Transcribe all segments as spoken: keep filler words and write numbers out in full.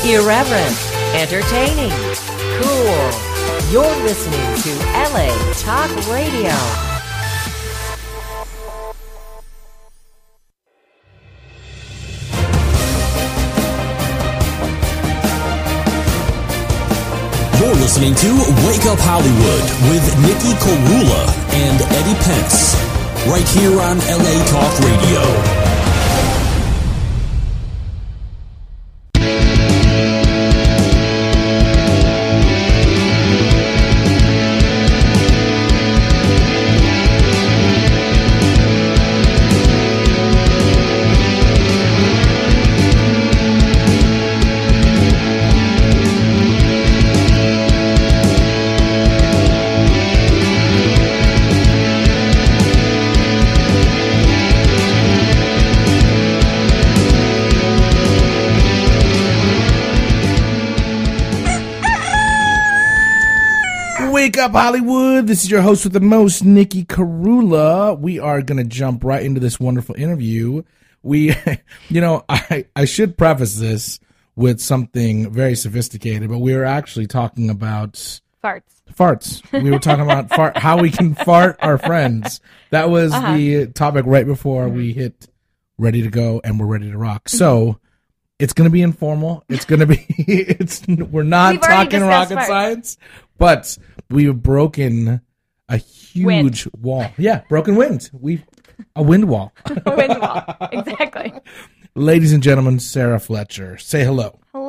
Irreverent, entertaining, cool. You're listening to L A Talk Radio. You're listening to Wake Up Hollywood with Nikki Korula and Eddie Pence, right here on L A Talk Radio. Wake up, Hollywood. This is your host with the most, Nikki Korula. We are going to jump right into this wonderful interview. We, you know, I, I should preface this with something very sophisticated, but we were actually talking about farts. Farts. We were talking about fart, how we can fart our friends. That was uh-huh. the topic right before mm-hmm. we hit ready to go and we're ready to rock. Mm-hmm. So it's going to be informal. It's going to be, it's, we're not We've talking rocket farts. science, but we've broken a huge wind. wall. Yeah, broken wind. We a wind wall. A wind wall. Exactly. Ladies and gentlemen, Sarah Fletcher. Say hello. Hello.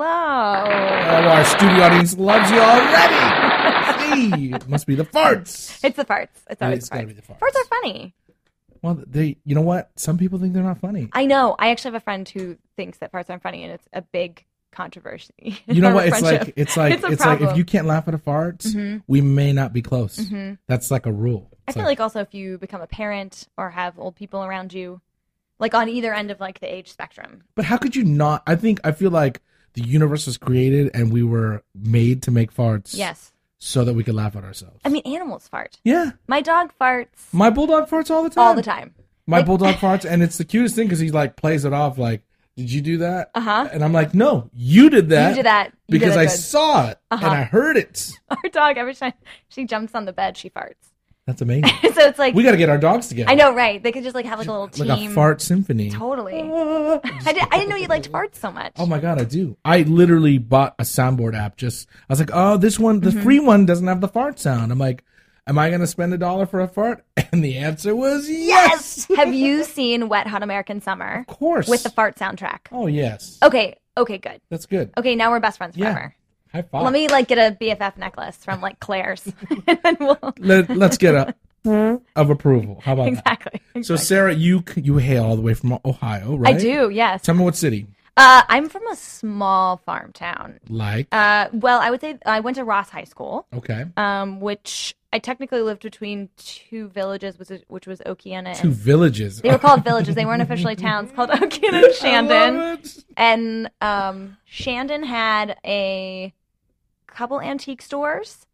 Oh, our studio audience loves you already. See, it must be the farts. It's the farts. It's always it's farts. Gotta be the farts. Farts are funny. Well, they. You know what? Some people think they're not funny. I know. I actually have a friend who thinks that farts aren't funny, and it's a big controversy. You know what? It's like it's like it's, it's like if you can't laugh at a fart, mm-hmm. we may not be close. Mm-hmm. That's like a rule. I it's feel like, like also if you become a parent or have old people around you, like on either end of like the age spectrum. But how could you not? I think I feel like the universe was created and we were made to make farts. Yes. So that we could laugh at ourselves. I mean, animals fart. Yeah. My dog farts. My bulldog farts all the time. All the time. My like, bulldog farts, and it's the cutest thing because he like plays it off like, "Did you do that?" Uh huh. And I'm like, "No, you did that. You did that you because did I good. saw it uh-huh. and I heard it." Our dog, every time she jumps on the bed, she farts. That's amazing. So it's like we got to get our dogs together. I know, right? They could just like have like a little team, like a fart symphony. Totally. I, did, I didn't know you liked farts so much. Oh my god, I do. I literally bought a soundboard app. Just I was like, oh, this one, the mm-hmm. free one doesn't have the fart sound. I'm like, am I going to spend a dollar for a fart? And the answer was yes. yes. Have you seen Wet Hot American Summer? Of course. With the fart soundtrack. Oh yes. Okay. Okay. Good. That's good. Okay. Now we're best friends forever. Yeah. High five. Let me like get a B F F necklace from like Claire's. And then we'll... Let, let's get a of approval. How about exactly, that? exactly. So Sarah, you you hail all the way from Ohio, right? I do. Yes. Tell me what city. Uh, I'm from a small farm town. Like? Uh, well, I would say I went to Ross High School. Okay. Um, which I technically lived between two villages, which was, which was Okeana and... Two villages? They were called villages. They weren't officially towns. Called Okeana and Shandon. And um, Shandon had a couple antique stores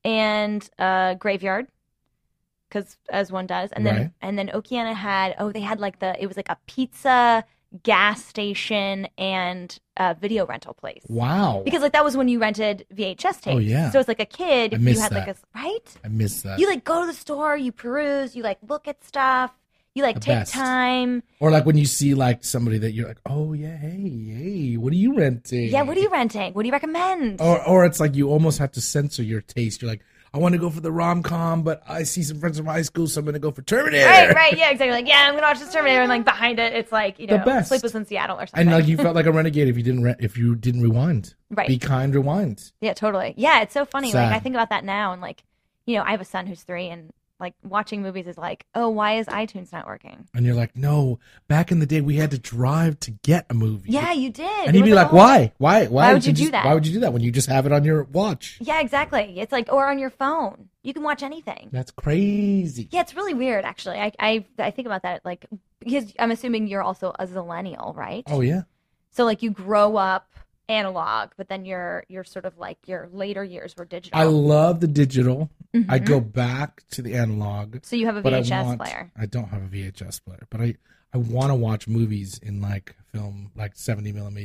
and a graveyard, because as one does. And then, right. and then Okeana had, oh, they had like the, it was like a pizza... gas station and a video rental place. Wow. Because like that was when you rented V H S tapes. Oh yeah. So it's like a kid, I if miss you had that. like a right? I miss that. You like go to the store, you peruse, you like look at stuff, you like The take best. time. Or like when you see like somebody that you're like, oh yeah, hey, hey, what are you renting? Yeah, what are you renting? What do you recommend? Or or it's like you almost have to censor your taste. You're like, I want to go for the rom-com, but I see some friends from high school, so I'm going to go for Terminator. Right, right, yeah, exactly. Like, yeah, I'm going to watch this Terminator, and like behind it, it's like, you know, The best. Sleepless in Seattle or something. And like you felt like a renegade if you didn't re- if you didn't rewind. Right. Be kind, rewind. Yeah, totally. Yeah, it's so funny. Sad. Like I think about that now, and like, you know, I have a son who's three, and like watching movies is like, oh, why is iTunes not working? And you're like, no, back in the day we had to drive to get a movie. Yeah, you did. And he'd It be was like, all- why? Why? Why, Why would did you do just- that? Why would you do that when you just have it on your watch? Yeah, exactly. It's like, or on your phone. You can watch anything. That's crazy. Yeah, it's really weird, actually. I I, I think about that, like, because I'm assuming you're also a zillennial, right? Oh, yeah. So, like, you grow up analog, but then you're you're sort of like your later years were digital. I love the digital. Mhm. I go back to the analog. So you have a but V H S I want, player. I don't have a V H S player, but I, I want to watch movies in like film, like seventy millimeter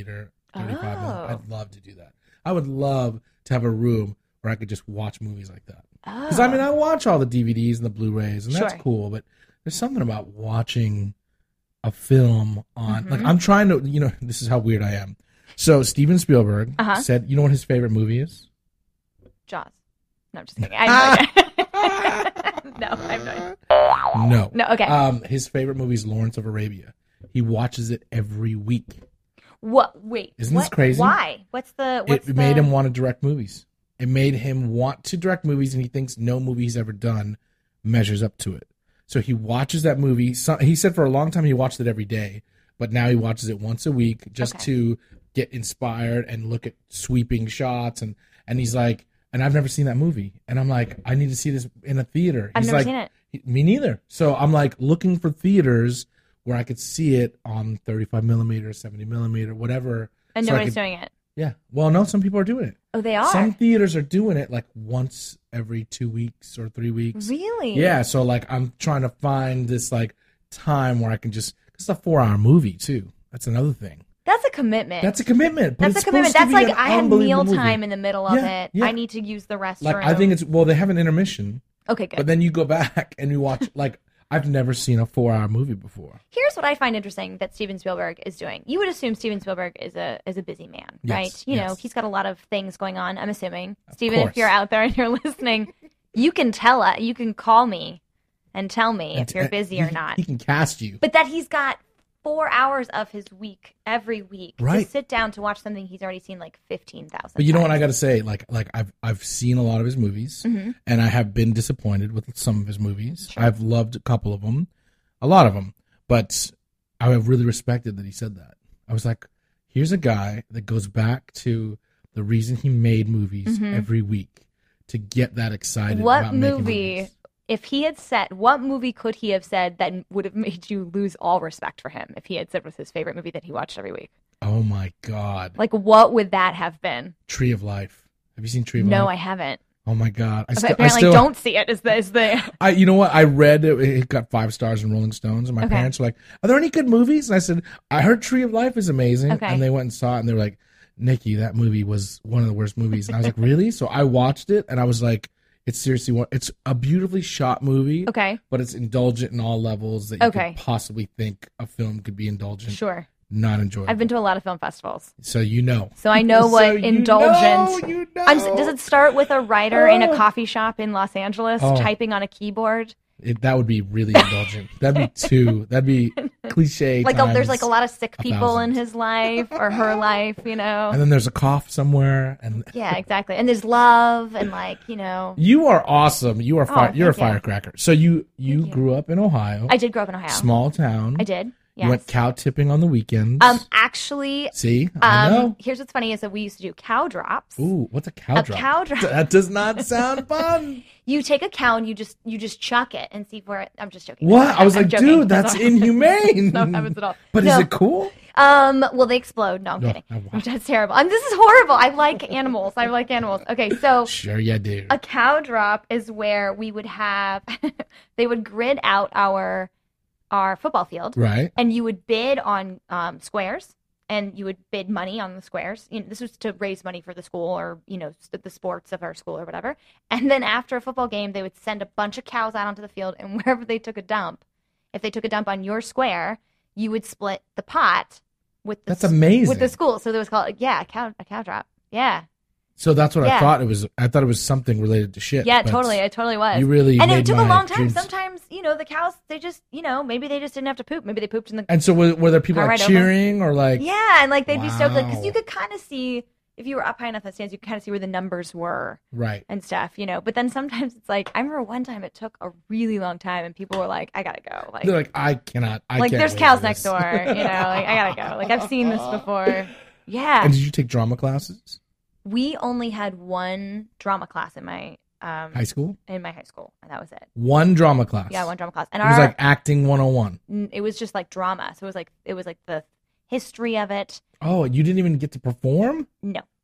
thirty-five Oh. millimeter. I'd love to do that. I would love to have a room where I could just watch movies like that. Because Oh. I mean, I watch all the D V Ds and the Blu-rays, and that's Sure. cool. But there's something about watching a film on. Mm-hmm. Like, I'm trying to, you know, this is how weird I am. So Steven Spielberg Uh-huh. said, you know what his favorite movie is? Jaws. No, I'm just kidding. I have no idea. No, I have no idea. No. No, okay. Um, his favorite movie is Lawrence of Arabia. He watches it every week. What? Wait. Isn't what? this crazy? Why? What's the? What's It the... made him want to direct movies. It made him want to direct movies, and he thinks no movie he's ever done measures up to it. So he watches that movie. So, he said for a long time he watched it every day, but now he watches it once a week just Okay. to get inspired and look at sweeping shots. And, and he's like, and I've never seen that movie. And I'm like, I need to see this in a theater. I've He's never like, seen it. "He- Me neither. So I'm like looking for theaters where I could see it on thirty-five millimeter, seventy millimeter, whatever. And so I nobody's could- doing it. Yeah. Well, no, some people are doing it. Oh, they are. Some theaters are doing it like once every two weeks or three weeks. Really? Yeah. So like I'm trying to find this like time where I can just. It's a four hour movie too. That's another thing. That's a commitment. That's a commitment. But That's it's a commitment. supposed to That's be like an I had unbelievable meal time movie. in the middle of Yeah, it. yeah. I need to use the restroom. Like I think it's well they have an intermission, okay. Good. but then you go back and you watch like I've never seen a four hour movie before. Here's what I find interesting that Steven Spielberg is doing. You would assume Steven Spielberg is a is a busy man, Yes, right? You know, yes. he's got a lot of things going on. I'm assuming, Steven, course. if you're out there and you're listening, you can tell us, you can call me and tell me if you're And busy he- or not. He can cast you. But that he's got four hours of his week every week Right. to sit down to watch something he's already seen like fifteen thousand. But you know what I got to say? Like, like I've I've seen a lot of his movies, Mm-hmm. and I have been disappointed with some of his movies. I've loved a couple of them, a lot of them, but I have really respected that he said that. I was like, here's a guy that goes back to the reason he made movies every week to get that excited. Mm-hmm. What about making movie? movies. If he had said, what movie could he have said that would have made you lose all respect for him? If he had said was his favorite movie that he watched every week, Oh my God! like what would that have been? Tree of Life. Have you seen Tree of No, Life? I haven't. Oh my God! I But still, I apparently, still, don't see it. Is the is the I, you know what? I read it, it got five stars in Rolling Stones, and my Okay. parents were like, "Are there any good movies?" And I said, "I heard Tree of Life is amazing," Okay. and they went and saw it, and they were like, "Nikki, that movie was one of the worst movies." And I was like, "Really?" So I watched it, and I was like, "It's seriously one. It's a beautifully shot movie, okay, but it's indulgent in all levels that you Okay. could possibly think a film could be indulgent, sure. not enjoyable." I've been to a lot of film festivals, so you know. so I know So what you indulgent. know, you know. I'm, does it start with a writer in a Oh. coffee shop in Los Angeles Oh. typing on a keyboard? It, that would be really indulgent. That'd be two. That'd be cliche. Like a, there's times like a lot of sick a people in thousand. his life or her life, you know. And then there's a cough somewhere, and Yeah, exactly. And there's love and like, you know. you are awesome. You are fire, Oh, you're a thank you. firecracker. So you you Thank you. grew up in Ohio, I did grow up in Ohio. small town. I did. You Yes. went cow tipping on the weekends. Um actually See, I um know. here's what's funny is that we used to do cow drops. Ooh, what's a cow a drop? cow drop. That does not sound fun. You take a cow and you just you just chuck it and see where it, I'm just joking. What? I was I'm like, joking. dude, that's not- inhumane. No, happens at all. But No. is it cool? Um, well, they explode. No, I'm No, kidding. oh, wow. That's terrible. Um, this is horrible. I like animals. I like animals. Okay, so Sure, you do. a cow drop is where we would have they would grid out our our football field, Right. and you would bid on um, squares, and you would bid money on the squares. You know, this was to raise money for the school or you know s- the sports of our school or whatever. And then after a football game, they would send a bunch of cows out onto the field, and wherever they took a dump, if they took a dump on your square, you would split the pot with the That's s- amazing. with the school. So there was called yeah a cow a cow drop. Yeah, So that's what I Yeah. thought it was. I thought it was something related to shit. yeah, but totally. It totally was. You really and made it took my a long time. dreams- Sometimes, you know, the cows, they just, you know, maybe they just didn't have to poop. Maybe they pooped in the. And so were, were there people All like right, over. cheering or like? Yeah, and like they'd be stoked, like, because Wow. you could kind of see, if you were up high enough in the stands, you could kind of see where the numbers were Right. and stuff, you know. But then sometimes it's like, I remember one time it took a really long time and people were like, I gotta go. Like, They're like, I cannot. I like can't there's wait cows for next this. door, you know, like, I gotta go. Like, I've seen this before. Yeah. And did you take drama classes? We only had one drama class in my. Um, High school? in my high school, and that was it. One drama class. Yeah, one drama class, and It was our like acting one oh one. N- it was just like drama, so it was like it was like the history of it. Oh, you didn't even get to perform? No,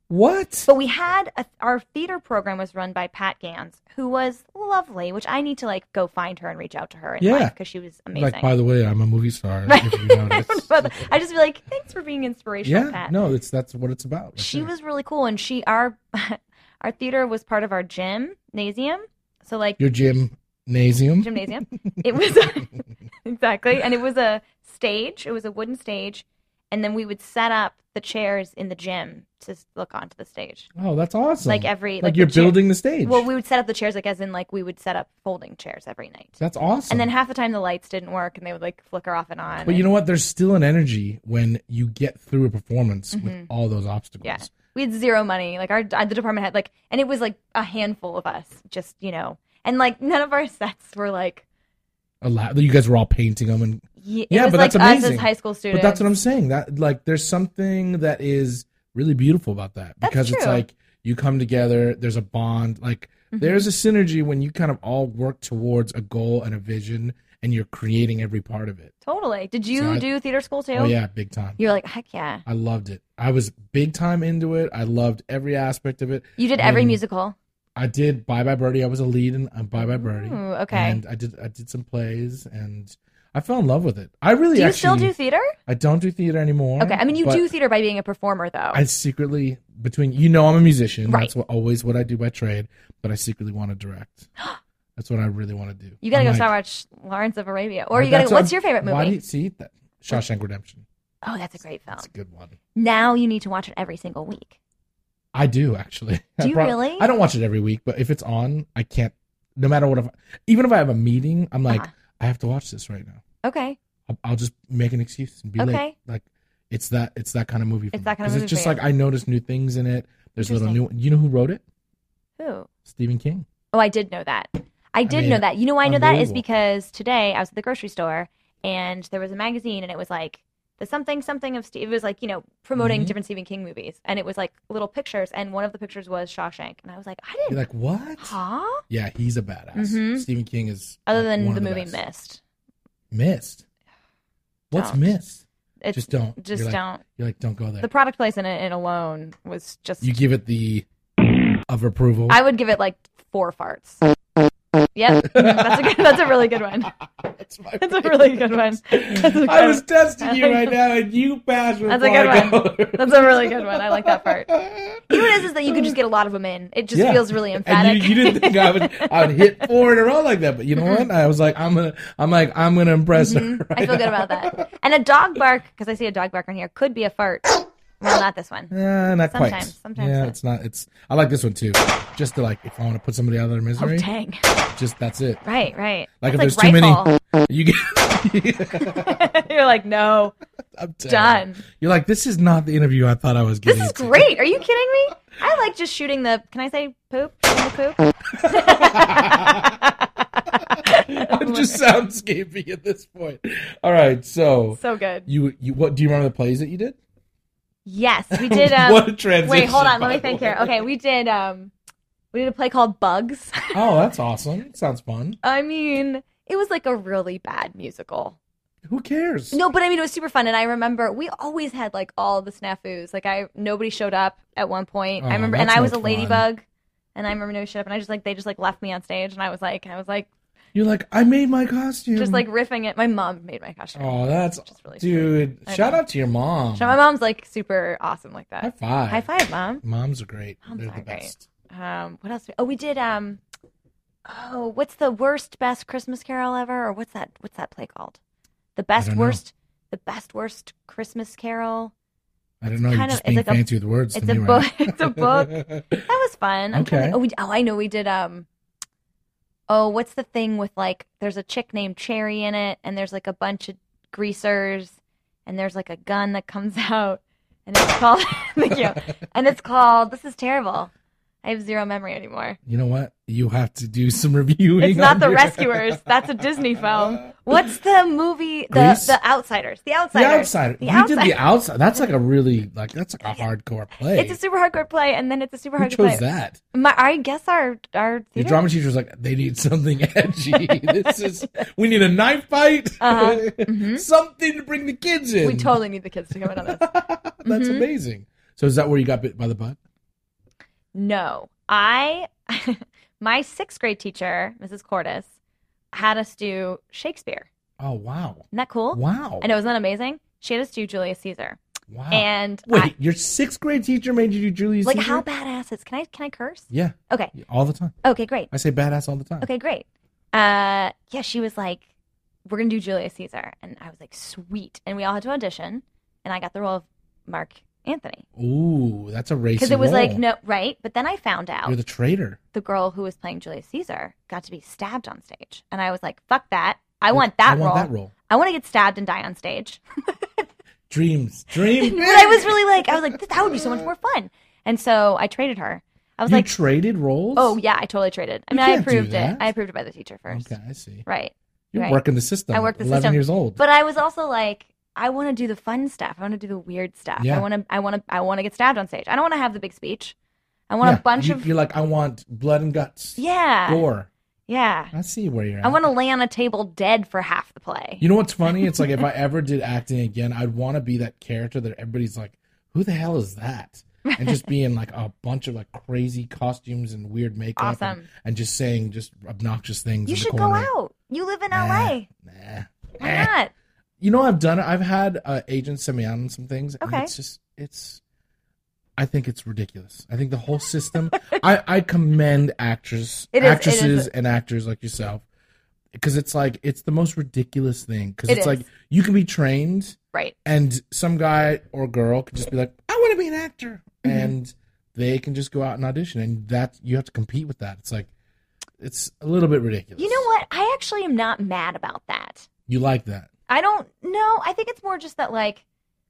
What? But we had a, our theater program was run by Pat Gans, who was lovely. Which I need to like go find her and reach out to her in Yeah. life because she was amazing. Like, by the way, I'm a movie star. If you notice. But I just be like, thanks for being inspirational, Yeah, Pat. no, it's that's what it's about. That's She it. was really cool, and she our our theater was part of our gymnasium. So like Your gymnasium. gymnasium, it was exactly, and it was a stage. It was a wooden stage, and then we would set up the chairs in the gym to look onto the stage. Oh, that's awesome. Like every like, like you're the chair- building the stage. Well, we would set up the chairs like as in like we would set up folding chairs every night. that's awesome. And then half the time the lights didn't work and they would like flicker off and on. But you and- know what? There's still an energy when you get through a performance Mm-hmm. with all those obstacles. Yeah. We had zero money. Like our the department had like, and it was like a handful of us. Just you know, and like none of our sets were like. A lot. You guys were all painting them, and Yeah, it Yeah, was but like that's us amazing. as high school students. but that's what I'm saying. That like there's something that is really beautiful about that That's because it's true. like you come together. There's a bond. Like Mm-hmm. there's a synergy when you kind of all work towards a goal and a vision, and you're creating every part of it. Totally. Did you So I- do theater school too? Oh yeah, big time. You're like heck yeah. I loved it. I was big time into it. I loved every aspect of it. You did every When- musical. I did Bye Bye Birdie. I was a lead in uh, Bye Bye Birdie. Ooh, okay. And I did I did some plays, and I fell in love with it. I really Do you actually still do theater? I don't do theater anymore. Okay. I mean, you but do theater by being a performer though. I secretly between you know I'm a musician. Right. That's what, always what I do by trade. But I secretly want to direct. That's what I really want to do. you gotta I'm go like, start watch Lawrence of Arabia, or I- you gotta. that's What's what- your favorite movie? Why do you see that? Shawshank Redemption. Oh, that's a great film. That's a good one. Now you need to watch it every single week. I do actually. Do I you really? I don't watch it every week, but if it's on, I can't. No matter what, if, even if I have a meeting, I'm like, Uh-huh. I have to watch this right now. Okay. I'll, I'll just make an excuse and be Okay. late. Like it's that it's that kind of movie. For It's me. that kind of 'Cause movie It's just for you. like I notice new things in it. There's little new. Interesting. You know who wrote it? Who? Stephen King. Oh, I did know that. I did mean, know that. You know why I know that is unbelievable. because today I was at the grocery store and there was a magazine and it was like the something something of Steve. It was like you know promoting Mhm. different Stephen King movies and it was like little pictures and one of the pictures was Shawshank and I was like I didn't. You're like, what? huh? Yeah, he's a badass. Mhm. Stephen King is Other like, than one the of movie best. Mist. Missed. What's Don't. missed? It's, Just don't. Just You're like, don't. You're like, don't go there. The product placement in it alone was just. You give it the of approval. I would give it like four farts. Yep, that's a good, that's a really good one. That's my That's a really good one. That's a good I was one. testing you right now, and you passed That's before a good I one. go. That's a really good one. I like that part. You know what it is, is that you could just get a lot of them in. It just Yeah. feels really emphatic. And you, you didn't think I would I would hit four in a row like that, but you know what? I was like, I'm gonna, I'm like, I'm gonna impress her. Mm-hmm. I feel good about that. And a dog bark, because I see a dog bark on here, could be a fart. Well, not this one. Uh, not quite. Sometimes, sometimes Yeah, not. it's not. It's. I like this one too. Just to like, if I want to put somebody out of their Oh, misery, dang. just that's it. Right, right. Like That's if there's too many, rifle. you get. You're like, no, I'm telling you. done. You're like, this is not the interview I thought I was getting. This is to." great. Are you kidding me? I like just shooting the, can I say poop? Shooting the poop? It just sounds soundscapey at this point. All right, so So good. you you what do you remember the plays that you did? Yes, we did. Um, What a transition, Wait, hold on. by Let me the think way. here. Okay, we did. Um, we did a play called Bugs. Oh, that's awesome. Sounds fun. I mean, it was like a really bad musical. Who cares? No, but I mean, it was super fun. And I remember we always had like all the snafus. Like I, nobody showed up at one point. Oh, I remember, and that's I was no a ladybug. And I remember nobody showed up, and I just like they just like left me on stage, and I was like, I was like, You're like, I made my costume. just like riffing it. My mom made my costume. Oh, that's Which is really dude. I Shout know. out to your mom. So my mom's like super awesome like that. High five. High five, mom. Moms are great. Moms They're are the great. best. Um, what else? Oh, we did. Um, oh, what's the worst best Christmas Carol ever? Or what's that? What's that play called? The best don't know. worst. The best worst Christmas Carol. I don't know. You're kind just of- being it's like a- fancy with words. It's to a me book. right It's a book. That was fun. I'm trying Okay. to- oh, we, oh, I know. We did. Um. Oh, what's the thing with like? There's a chick named Cherry in it, and there's like a bunch of greasers, and there's like a gun that comes out, and it's called. Thank you. And it's called. This is terrible. I have zero memory anymore. You know what? You have to do some reviewing. It's not on The your- Rescuers. That's a Disney film. What's the movie? The Grease? The Outsiders. The The Outsiders. outsider. The you Outsiders. did the outside. That's like a really like that's like a hardcore play. It's a super hardcore play, and then it's a super Who hardcore chose play. that? My, I guess our our Your theater. drama teacher was like, they need something edgy. This is we need a knife fight. Uh-huh. Mhm. Something to bring the kids in. We totally need the kids to come in on this. That's Mhm. amazing. So is that where you got bit by the bug? No. I, my sixth grade teacher, Missus Cordes, had us do Shakespeare. Oh, wow. Isn't that cool? Wow. I know, isn't that amazing? She had us do Julius Caesar. Wow. And Wait, I, your sixth grade teacher made you do Julius like, Caesar? how badass is, can I, can I curse? Yeah. Okay. All the time. Okay, great. I say badass all the time. Okay, great. Uh, yeah, she was like, we're going to do Julius Caesar. And I was like, sweet. And we all had to audition. And I got the role of Mark Anthony. Ooh, that's a racy Because it was role. like, no, right? But then I found out You're the traitor. the girl who was playing Julius Caesar got to be stabbed on stage. And I was like, fuck that. I want that I want role. that role. I want to get stabbed and die on stage. Dreams. Dream. But I was really like, I was like, that would be so much more fun. And so I traded her. I was You like, traded roles? oh, yeah, I totally traded. I You mean, I can't do approved it. that. I approved it by the teacher first. Okay, I see. Right. You're right. working the system. I worked the eleven system. years old. But I was also like, I want to do the fun stuff. I want to do the weird stuff. Yeah. I want to. I want to. I want to get stabbed on stage. I don't want to have the big speech. I want yeah, a bunch you, of. You're like, I want blood and guts. Yeah. Gore. Yeah. I see where you're at. I want to lay on a table dead for half the play. You know what's funny? It's like if I ever did acting again, I'd want to be that character that everybody's like, who the hell is that? And just be in like a bunch of like crazy costumes and weird makeup. Awesome. And, and just saying just obnoxious things. You in the should go corner. out. You live in Nah, L A. Nah. Why Eh. not? You know, I've done it. I've had uh, agents send me out on some things. And Okay. it's just, it's, I think it's ridiculous. I think the whole system, I, I commend actors, It is- it actresses is. and actors like yourself. Because it's like, it's the most ridiculous thing. Because It it's is. like, you can be trained Right. and some guy or girl could just be like, I want to be an actor. Mm-hmm. And they can just go out and audition. And that, you have to compete with that. It's like, it's a little bit ridiculous. You know what? I actually am not mad about that. You like that. I don't know. I think it's more just that, like,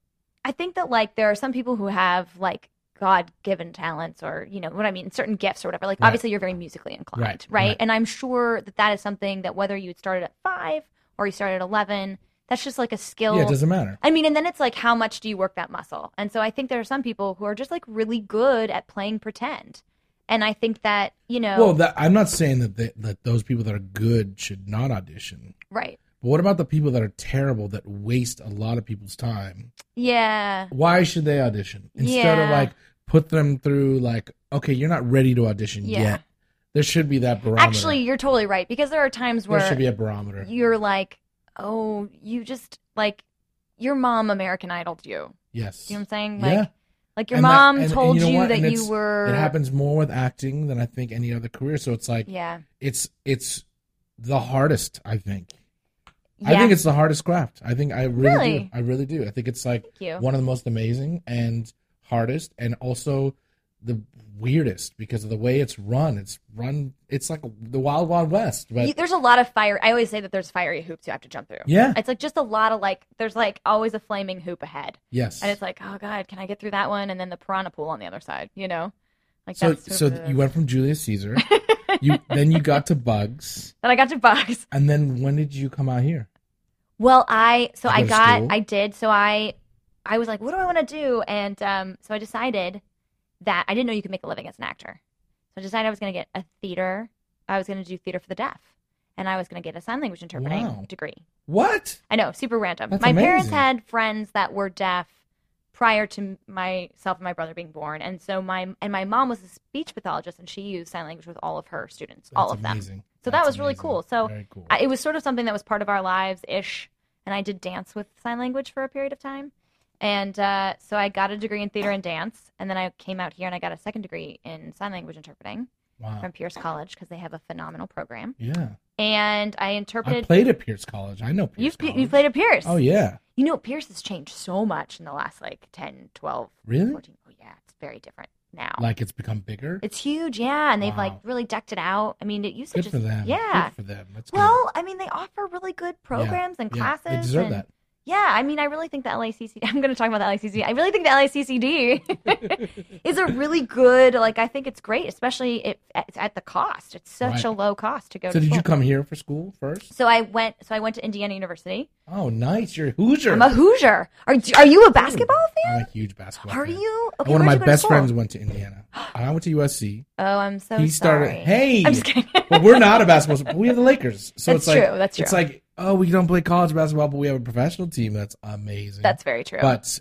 I think that, like, there are some people who have, like, God-given talents or, you know, what I mean, certain gifts or whatever. Like, Right. obviously, you're very musically inclined, Right, right? right. And I'm sure that that is something that whether you started at five or you started at eleven, that's just, like, a skill. Yeah, it doesn't matter. I mean, and then it's like, how much do you work that muscle? And so I think there are some people who are just, like, really good at playing pretend. And I think that, you know. Well, that, I'm not saying that they, that those people that are good should not audition. Right. But what about the people that are terrible that waste a lot of people's time? Yeah. Why should they audition? Instead of Yeah. like put them through like, okay, you're not ready to audition Yeah. yet. There should be that barometer. Actually, you're totally right. Because there are times there where should be a barometer. you're like, oh, you just, like, your mom American Idol'd you. Yes. You know what I'm saying? Yeah. Like, like your And that- mom and- and told you know you what? that And you it's- were. It happens more with acting than I think any other career. So it's like, Yeah. it's it's the hardest, I think. Yeah. I think it's the hardest craft. I think I really, Really? do. I really do. I think it's like Thank you. one of the most amazing and hardest, and also the weirdest because of the way it's run. It's run. It's like the Wild Wild West. But You- there's a lot of fire. I always say that there's fiery hoops you have to jump through. yeah, It's like just a lot of like, there's like always a flaming hoop ahead. yes. And it's like, oh God, can I get through that one? And then the piranha pool on the other side, you know? Like so that's so you went from Julius Caesar. you then you got to Bugs, Then I got to Bugs. and then when did you come out here? Well, I so You I go to got school? I did so I I was like, what do I want to do? And um, so I decided that I didn't know you could make a living as an actor. So I decided I was going to get a theater. I was going to do theater for the deaf, and I was going to get a sign language interpreting Wow. degree. What? I know, super random. That's My parents amazing. had friends that were deaf prior to myself and my brother being born, and so my and my mom was a speech pathologist, and she used sign language with all of her students, all That's of them. amazing. So That's that was really amazing. cool. So Very cool. I, it was sort of something that was part of our lives ish, and I did dance with sign language for a period of time, and uh, so I got a degree in theater and dance, and then I came out here and I got a second degree in sign language interpreting Wow. from Pierce College because they have a phenomenal program, Yeah. and I I interpreted. played at Pierce College. I know Pierce You've College. you played at Pierce. Oh yeah. You know, Pierce has changed so much in the last like ten, twelve, Really? fourteen. Oh yeah, it's very different now. Like it's become bigger. It's huge, yeah, and they've like Wow. really decked it out. I mean, it used to Good just for them. yeah. Good for them. That's good. Well, I mean, they offer really good programs and Yeah, classes. They deserve and, that. Yeah, I mean, I really think the L A C C D. I'm going to talk about the L A C C D. I really think the L A C C D is a really good. Like, I think it's great, especially if it's at the cost. It's such Right. a low cost to go. So to did school. you come here for school first? So I went. So I went to Indiana University. Oh, nice. You're a Hoosier. I'm a Hoosier. Are Are you a basketball fan? I'm a huge basketball Are fan. you? Okay, One of where'd my you go to best school? friends went to Indiana. I went to U S C. Oh, I'm so he started. sorry. Hey, I'm just kidding. well, we're not a basketball. But we have the Lakers. So That's it's like true, that's true. It's like, oh, we don't play college basketball, but we have a professional team. That's amazing. That's very true. But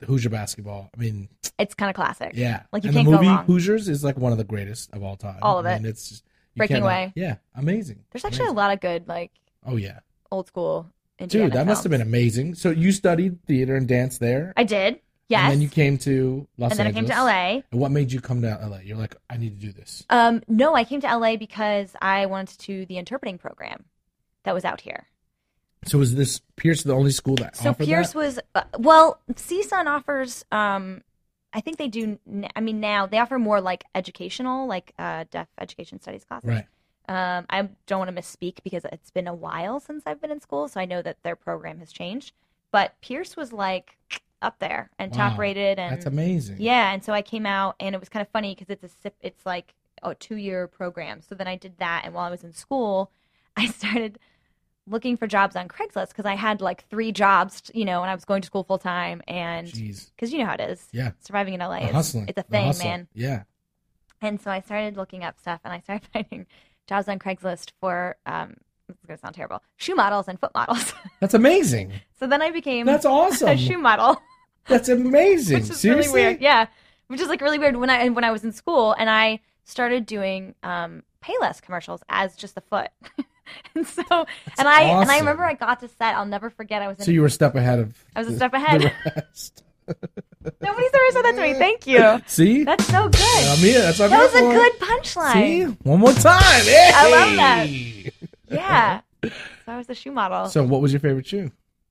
Hoosier basketball. I mean, it's kind of classic. yeah. Like you and can't the movie go wrong. Hoosiers is like one of the greatest of all time. All of I it. mean, it's just, you Breaking cannot- Away. Yeah, amazing. There's actually amazing. a lot of good like Oh yeah, old school Indiana dude, that must have films. been amazing. So you studied theater and dance there, I did. Yes. and then you came to Los and then Angeles. I came to L A. And what made you come to L A? You're like, I need to do this. Um, no, I came to L A because I went to the interpreting program that was out here. So was this Pierce the only school that So offered Pierce that? was uh, well, C S U N offers. Um, I think they do. n- I mean, now they offer more like educational, like uh, deaf education studies classes. Right. Um, I don't want to misspeak because it's been a while since I've been in school, so I know that their program has changed. But Pierce was like up there and top Wow. rated, and That's amazing. yeah. And so I came out, and it was kind of funny because it's a sip- it's like a two year program. So then I did that, and while I was in school, I started looking for jobs on Craigslist because I had like three jobs, you know, and I was going to school full time, and Jeez. because you know how it is, Yeah. surviving in L A The is hustling. it's a The thing, hustle. man. Yeah. And so I started looking up stuff, and I started finding jobs on Craigslist for um, this is gonna sound terrible, shoe models and foot models. That's amazing. So then I became That's awesome. a shoe model, That's amazing. which is Seriously? really weird. Yeah, which is like really weird when I when I was in school, and I started doing um, Payless commercials as just the foot. And so, and I and I awesome. remember I got to set. I'll never forget. I was in. So you were a step ahead of I was a the- step ahead. the rest. Nobody's ever said that to me. Thank you. See? That's so good. I'm here. That's what I'm That was here a for. good punchline. See? One more time. Hey! I love that. Yeah. So I was a shoe model So what was your favorite shoe?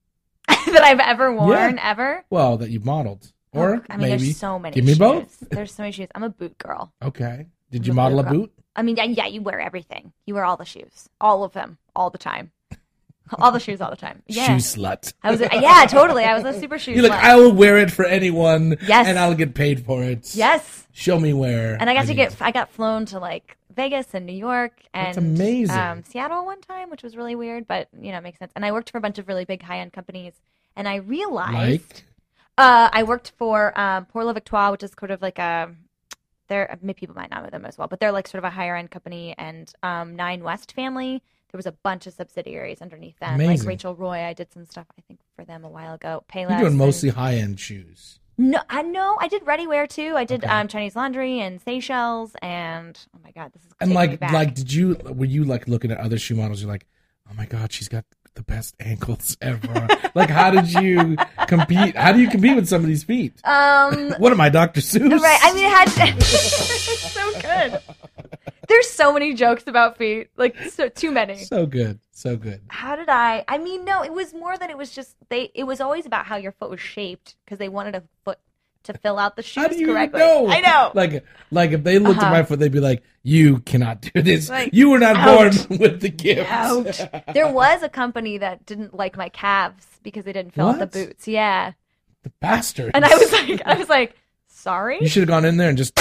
that I've ever worn, ever. Well, that you modeled. Or Oh, I mean, maybe. there's so many. Give me shoes. both. There's so many shoes. I'm a boot girl. Okay. Did I'm you a model a boot girl. boot? I mean, yeah, yeah, you wear everything. You wear all the shoes, all of them, all the time, all the shoes, all the time. Yeah. Shoe slut. I was. A, yeah, totally. I was a super shoe. You're like, slut. I will wear it for anyone. Yes. And I'll get paid for it. Yes. Show me where. And I got to need get. I got flown to like Vegas and New York and That's amazing. Um, Seattle one time, which was really weird, but you know, it makes sense. And I worked for a bunch of really big high end companies, and I realized. Like? Uh, I worked for um, Pour La Victoire, which is sort of like a, they're maybe people might not know them as well, but they're like sort of a higher end company. And um, Nine West Family, there was a bunch of subsidiaries underneath them. Like Amazing. Rachel Roy, I did some stuff I think for them a while ago. Payless. You're doing and- mostly high end shoes. No, I know I did ready wear too. I did Okay. um, Chinese laundry and Seychelles, and oh my god, this is And taking me like, back. like, did you, were you like looking at other shoe models? You're like, oh my God, she's got the best ankles ever. Like, how did you compete? How do you compete with some of these feet? um, What am I, Doctor Seuss? right? I mean, it had it's so good. There's so many jokes about feet, like so too many. So good. So good. How did I? I mean, no, it was more than it was just they. It was always about how your foot was shaped because they wanted a foot to fill out the shoes How do you correctly. know? I know. Like, like if they looked Uh-huh. at my foot, they'd be like, "You cannot do this. Like, you were not ouch. born with the gift." Ouch. There was a company that didn't like my calves because they didn't fill out What? the boots. Yeah, The bastards. and I was like, I was like, sorry, you should have gone in there and just.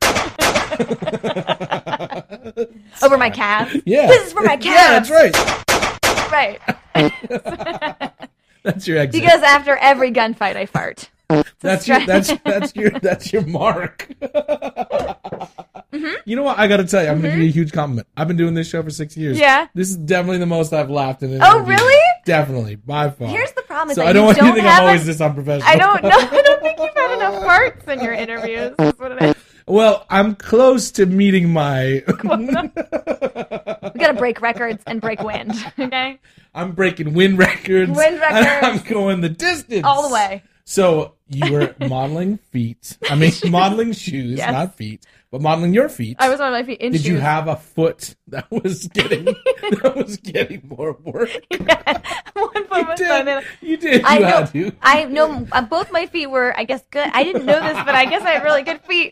over my calves. Yeah. This is for my Yeah, calves. that's right. Right. That's your exit. Because after every gunfight, I fart. that's your stretch. that's that's your that's your mark. Mm-hmm. You know what? I got to tell you, I'm gonna give you a huge compliment. I've been doing this show for six years. Yeah. This is definitely the most I've laughed in. An Oh, interview. really? Definitely, by far. Here's the problem: is So that I don't you want don't you to think have I'm always a- this unprofessional. I don't know. I don't think you've had enough farts in your interviews. Is what it is. Well, I'm close to meeting my. We gotta break records and break wind. Okay, I'm breaking win records. Wind records. And I'm going the distance. all the way. So you were modeling feet. I mean, modeling shoes, Yes. not feet, but modeling your feet. I was on my feet in Did shoes. you have a foot that was getting that was getting more work? Yeah. One foot You was did. on it. You did. I You know. had to. I know. Uh, both my feet were, I guess, good. I didn't know this, but I guess I had really good feet.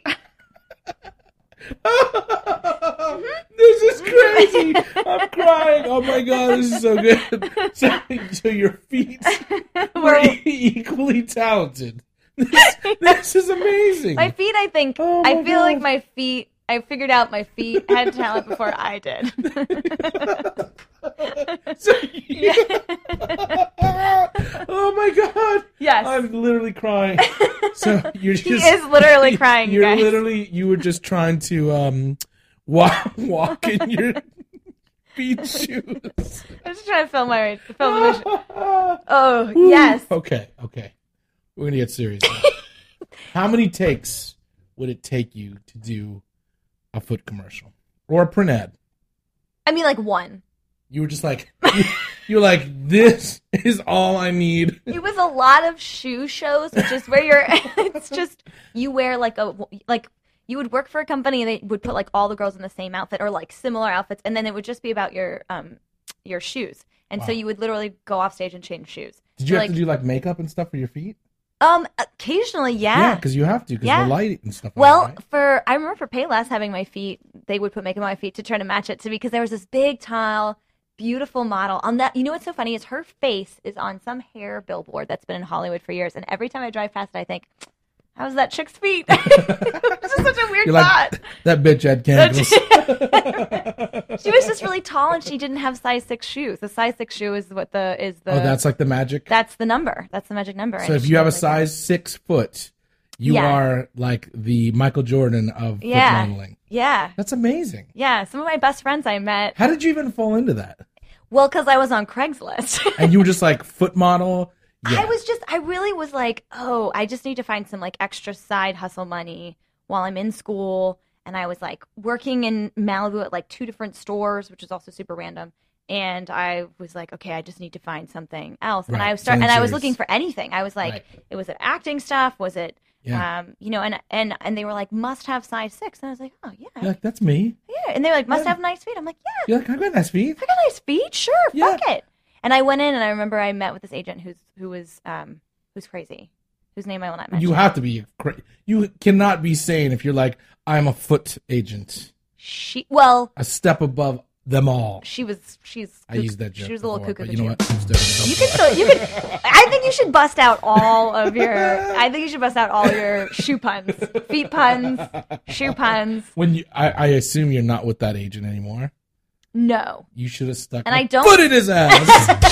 This is crazy. I'm crying. Oh my god, this is so good. So, so your feet were Were- e- equally talented. This, this is amazing. My feet, I think, Oh my I feel God. like my feet, I figured out my feet had talent before I did. So you- oh my god. Yes. I'm literally crying. So you're just He is literally crying, You're guys. literally you were just trying to um walk walk in your feet shoes. I'm just trying to film my film the mission. Oh, yes. Okay, okay. We're gonna get serious now. How many takes would it take you to do a foot commercial or a print ad? I mean, like one. You were just like, you were like, this is all I need. It was a lot of shoe shows, which is where you're, it's just, you wear like a, like, you would work for a company and they would put like all the girls in the same outfit or like similar outfits. And then it would just be about your, um, your shoes. And Wow. so you would literally go off stage and change shoes. Did you So, have like, to do like makeup and stuff for your feet? Um, occasionally, yeah. Yeah, because you have to, because Yeah. the light and stuff. Well, like that, right? for I remember for Payless having my feet, they would put makeup on my feet to try to match it to me because there was this big, tall, beautiful model on that. You know what's so funny is her face is on some hair billboard that's been in Hollywood for years, and every time I drive past it, I think, "How's that chick's feet?" It's just such a weird You're thought. like, that bitch had cankles. She was just really tall, and she didn't have size six shoes. The size six shoe is what the is the Oh, that's like the magic. that's the number. That's the magic number. So And if she you have a was like- size six foot, you Yeah. are like the Michael Jordan of Yeah. foot modeling. yeah, That's amazing. yeah. Some of my best friends I met. How did you even fall into that? Well, because I was on Craigslist. And you were just like foot model. Yeah. I was just, I really was like, oh, I just need to find some like extra side hustle money while I'm in school. And I was like working in Malibu at like two different stores, which is also super random. And I was like, okay, I just need to find something else. And Right, I started, and something I was serious. looking for anything. I was like, Right. it was it acting stuff? Was it, Yeah. um, you know, and and and they were like, must have size six. And I was like, oh yeah, You're like, that's me. yeah. And they were like, must Yeah. have nice feet. I'm like, yeah, You're like, I got nice feet. I got nice feet. Sure, Yeah. fuck it. And I went in, and I remember I met with this agent who's who was um who's crazy, whose name I will not mention. You have to be cra- You cannot be saying if you're like, I'm a foot agent, She well, a step above them all. she was she's I used that joke. She was a little before, cuckoo. but you know what? I'm still You can still you can. I think you should bust out all of your. I think you should bust out all your shoe puns, feet puns, shoe puns. When you, I, I assume you're not with that agent anymore. No, You should have stuck And a I don't- foot in his ass.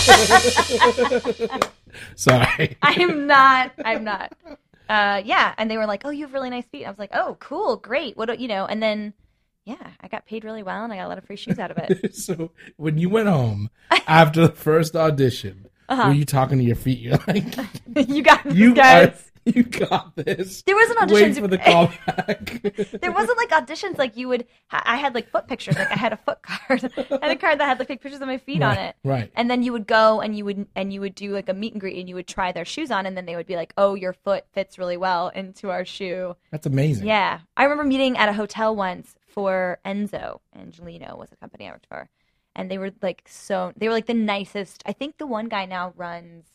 Sorry. I'm not. I'm not. Uh, yeah, and they were like, "Oh, you have really nice feet." I was like, "Oh, cool, great. What do you know?" And then, yeah, I got paid really well, and I got a lot of free shoes out of it. So when you went home after the first audition, Uh-huh. were you talking to your feet? You're like, You got this, you are, guys. you got this. There was an Wait audition for the callback. There wasn't like auditions like you would. I had like foot pictures. Like I had a foot card, and a card that had like pictures of my feet on Right, it. right. And then you would go and you would and you would do like a meet and greet, and you would try their shoes on, and then they would be like, "Oh, your foot fits really well into our shoe." That's amazing. Yeah, I remember meeting at a hotel once for Enzo. Angelino was a company I worked for, and they were like so. They were like the nicest. I think the one guy now runs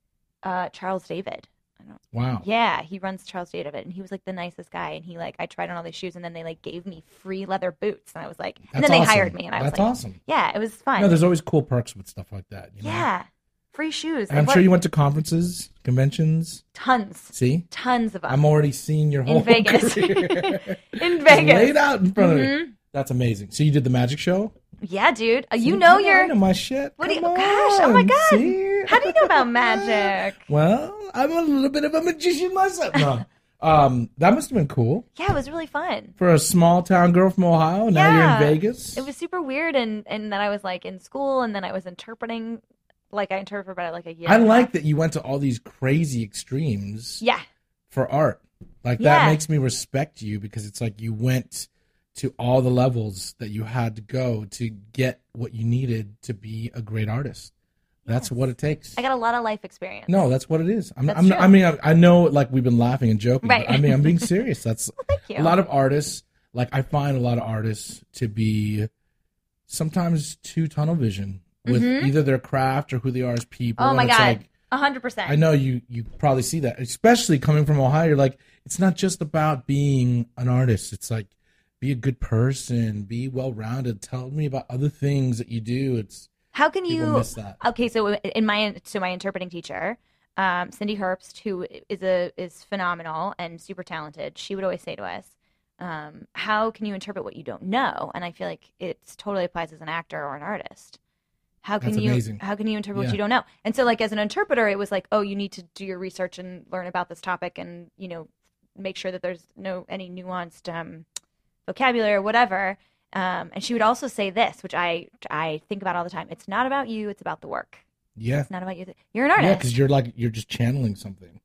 uh, Charles David. I don't Wow. Yeah, he runs Charles David, and he was like the nicest guy. And he like, I tried on all these shoes, and then they like gave me free leather boots, and I was like, and That's then they awesome. hired me, and I That's was like, awesome. yeah, it was fun. No, there's always cool perks with stuff like that. You know? yeah, free shoes. And I'm What- sure you went to conferences, conventions. tons, See? tons of them I'm already seeing your whole in Vegas. career. in Just Vegas. laid out in front of Mhm. you. That's amazing. So you did the magic show? Yeah, dude. Uh, you See, know I your. know my shit. What do you? Come Gosh! Oh my on, God! see? How do you know about magic? Well, I'm a little bit of a magician myself. No. Um, that must have been cool. Yeah, it was really fun. For a small town girl from Ohio, now Yeah. you're in Vegas. It was super weird, and and then I was like in school, and then I was interpreting, like I interpreted for about like a year. I and a like half. that you went to all these crazy extremes Yeah, for art. Like that Yeah. makes me respect you because it's like you went to all the levels that you had to go to get what you needed to be a great artist. That's Yes. what it takes. I got a lot of life experience. No, that's what it is. I'm, That's I'm, true. I mean, I, I know, like we've been laughing and joking, Right. but I mean, I'm being serious. That's Thank you. a lot of artists. Like I find a lot of artists to be sometimes too tunnel vision with either their craft or who they are as people. Mm-hmm. Oh my and it's God, like, a hundred percent. I know you you probably see that, especially coming from Ohio. You're like, it's not just about being an artist. It's like, be a good person, be well rounded. Tell me about other things that you do. It's How can people you? miss that. Okay, so in my so my interpreting teacher, um, Cindy Herbst, who is a is phenomenal and super talented, she would always say to us, um, "How can you interpret what you don't know?" And I feel like it totally applies as an actor or an artist. How can That's you amazing. how can you interpret Yeah. what you don't know? And so, like as an interpreter, it was like, oh, you need to do your research and learn about this topic, and you know, make sure that there's no any nuanced um, vocabulary or whatever. Um, and she would also say this, which I I think about all the time. It's not about you. It's about the work. Yeah, It's not about you. You're an yeah, artist. because you're like you're just channeling something.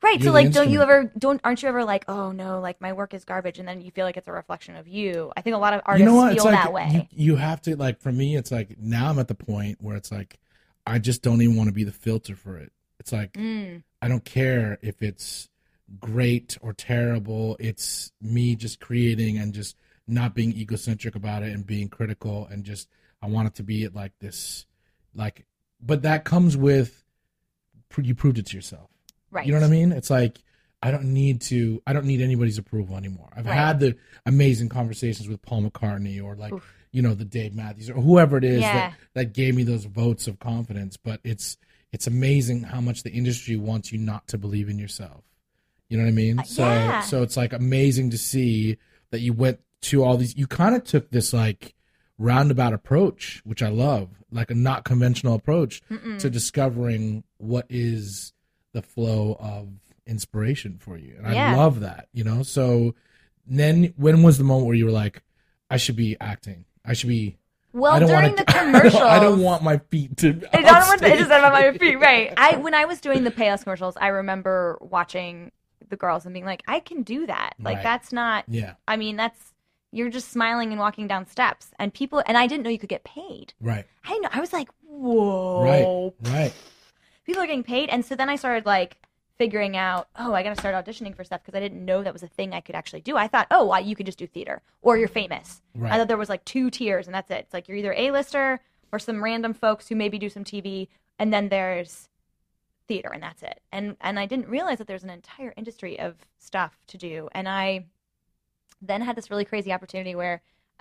Right. You're So the like, don't you instrument. ever, don't, aren't you ever like, oh no, like my work is garbage. And then you feel like it's a reflection of you. I think a lot of artists You know what? feel It's like that way. You, you have to, like, for me, it's like, now I'm at the point where it's like, I just don't even want to be the filter for it. It's like, Mm. I don't care if it's great or terrible. It's me just creating and just not being egocentric about it and being critical and just, I want it to be like this, like, but that comes with, you proved it to yourself. Right. You know what I mean? It's like, I don't need to, I don't need anybody's approval anymore. I've Right. had the amazing conversations with Paul McCartney or like, Oof. you know, the Dave Matthews or whoever it is Yeah. that, that gave me those votes of confidence. But it's, it's amazing how much the industry wants you not to believe in yourself. You know what I mean? So, yeah. so it's like amazing to see that you went to all these, you kind of took this like roundabout approach, which I love, like a not conventional approach Mm-mm. to discovering what is the flow of inspiration for you. And Yeah. I love that, you know? So then when was the moment where you were like, I should be acting. I should be, Well, I don't during want the commercials. I don't want my feet to I don't want to, it just on my feet, right? I when I was doing the Payless commercials, I remember watching the girls and being like, I can do that. Like Right. that's not. Yeah, I mean, that's you're just smiling and walking down steps, and people. And I didn't know you could get paid. right, I know. I was like, whoa, right, right. people are getting paid. And so then I started like figuring out, oh, I got to start auditioning for stuff because I didn't know that was a thing I could actually do. I thought, oh, well, you could just do theater or you're famous. Right. I thought there was like two tiers and that's it. It's like you're either A-lister or some random folks who maybe do some T V, and then there's theater and that's it. And and I didn't realize that there's an entire industry of stuff to do. And I then had this really crazy opportunity where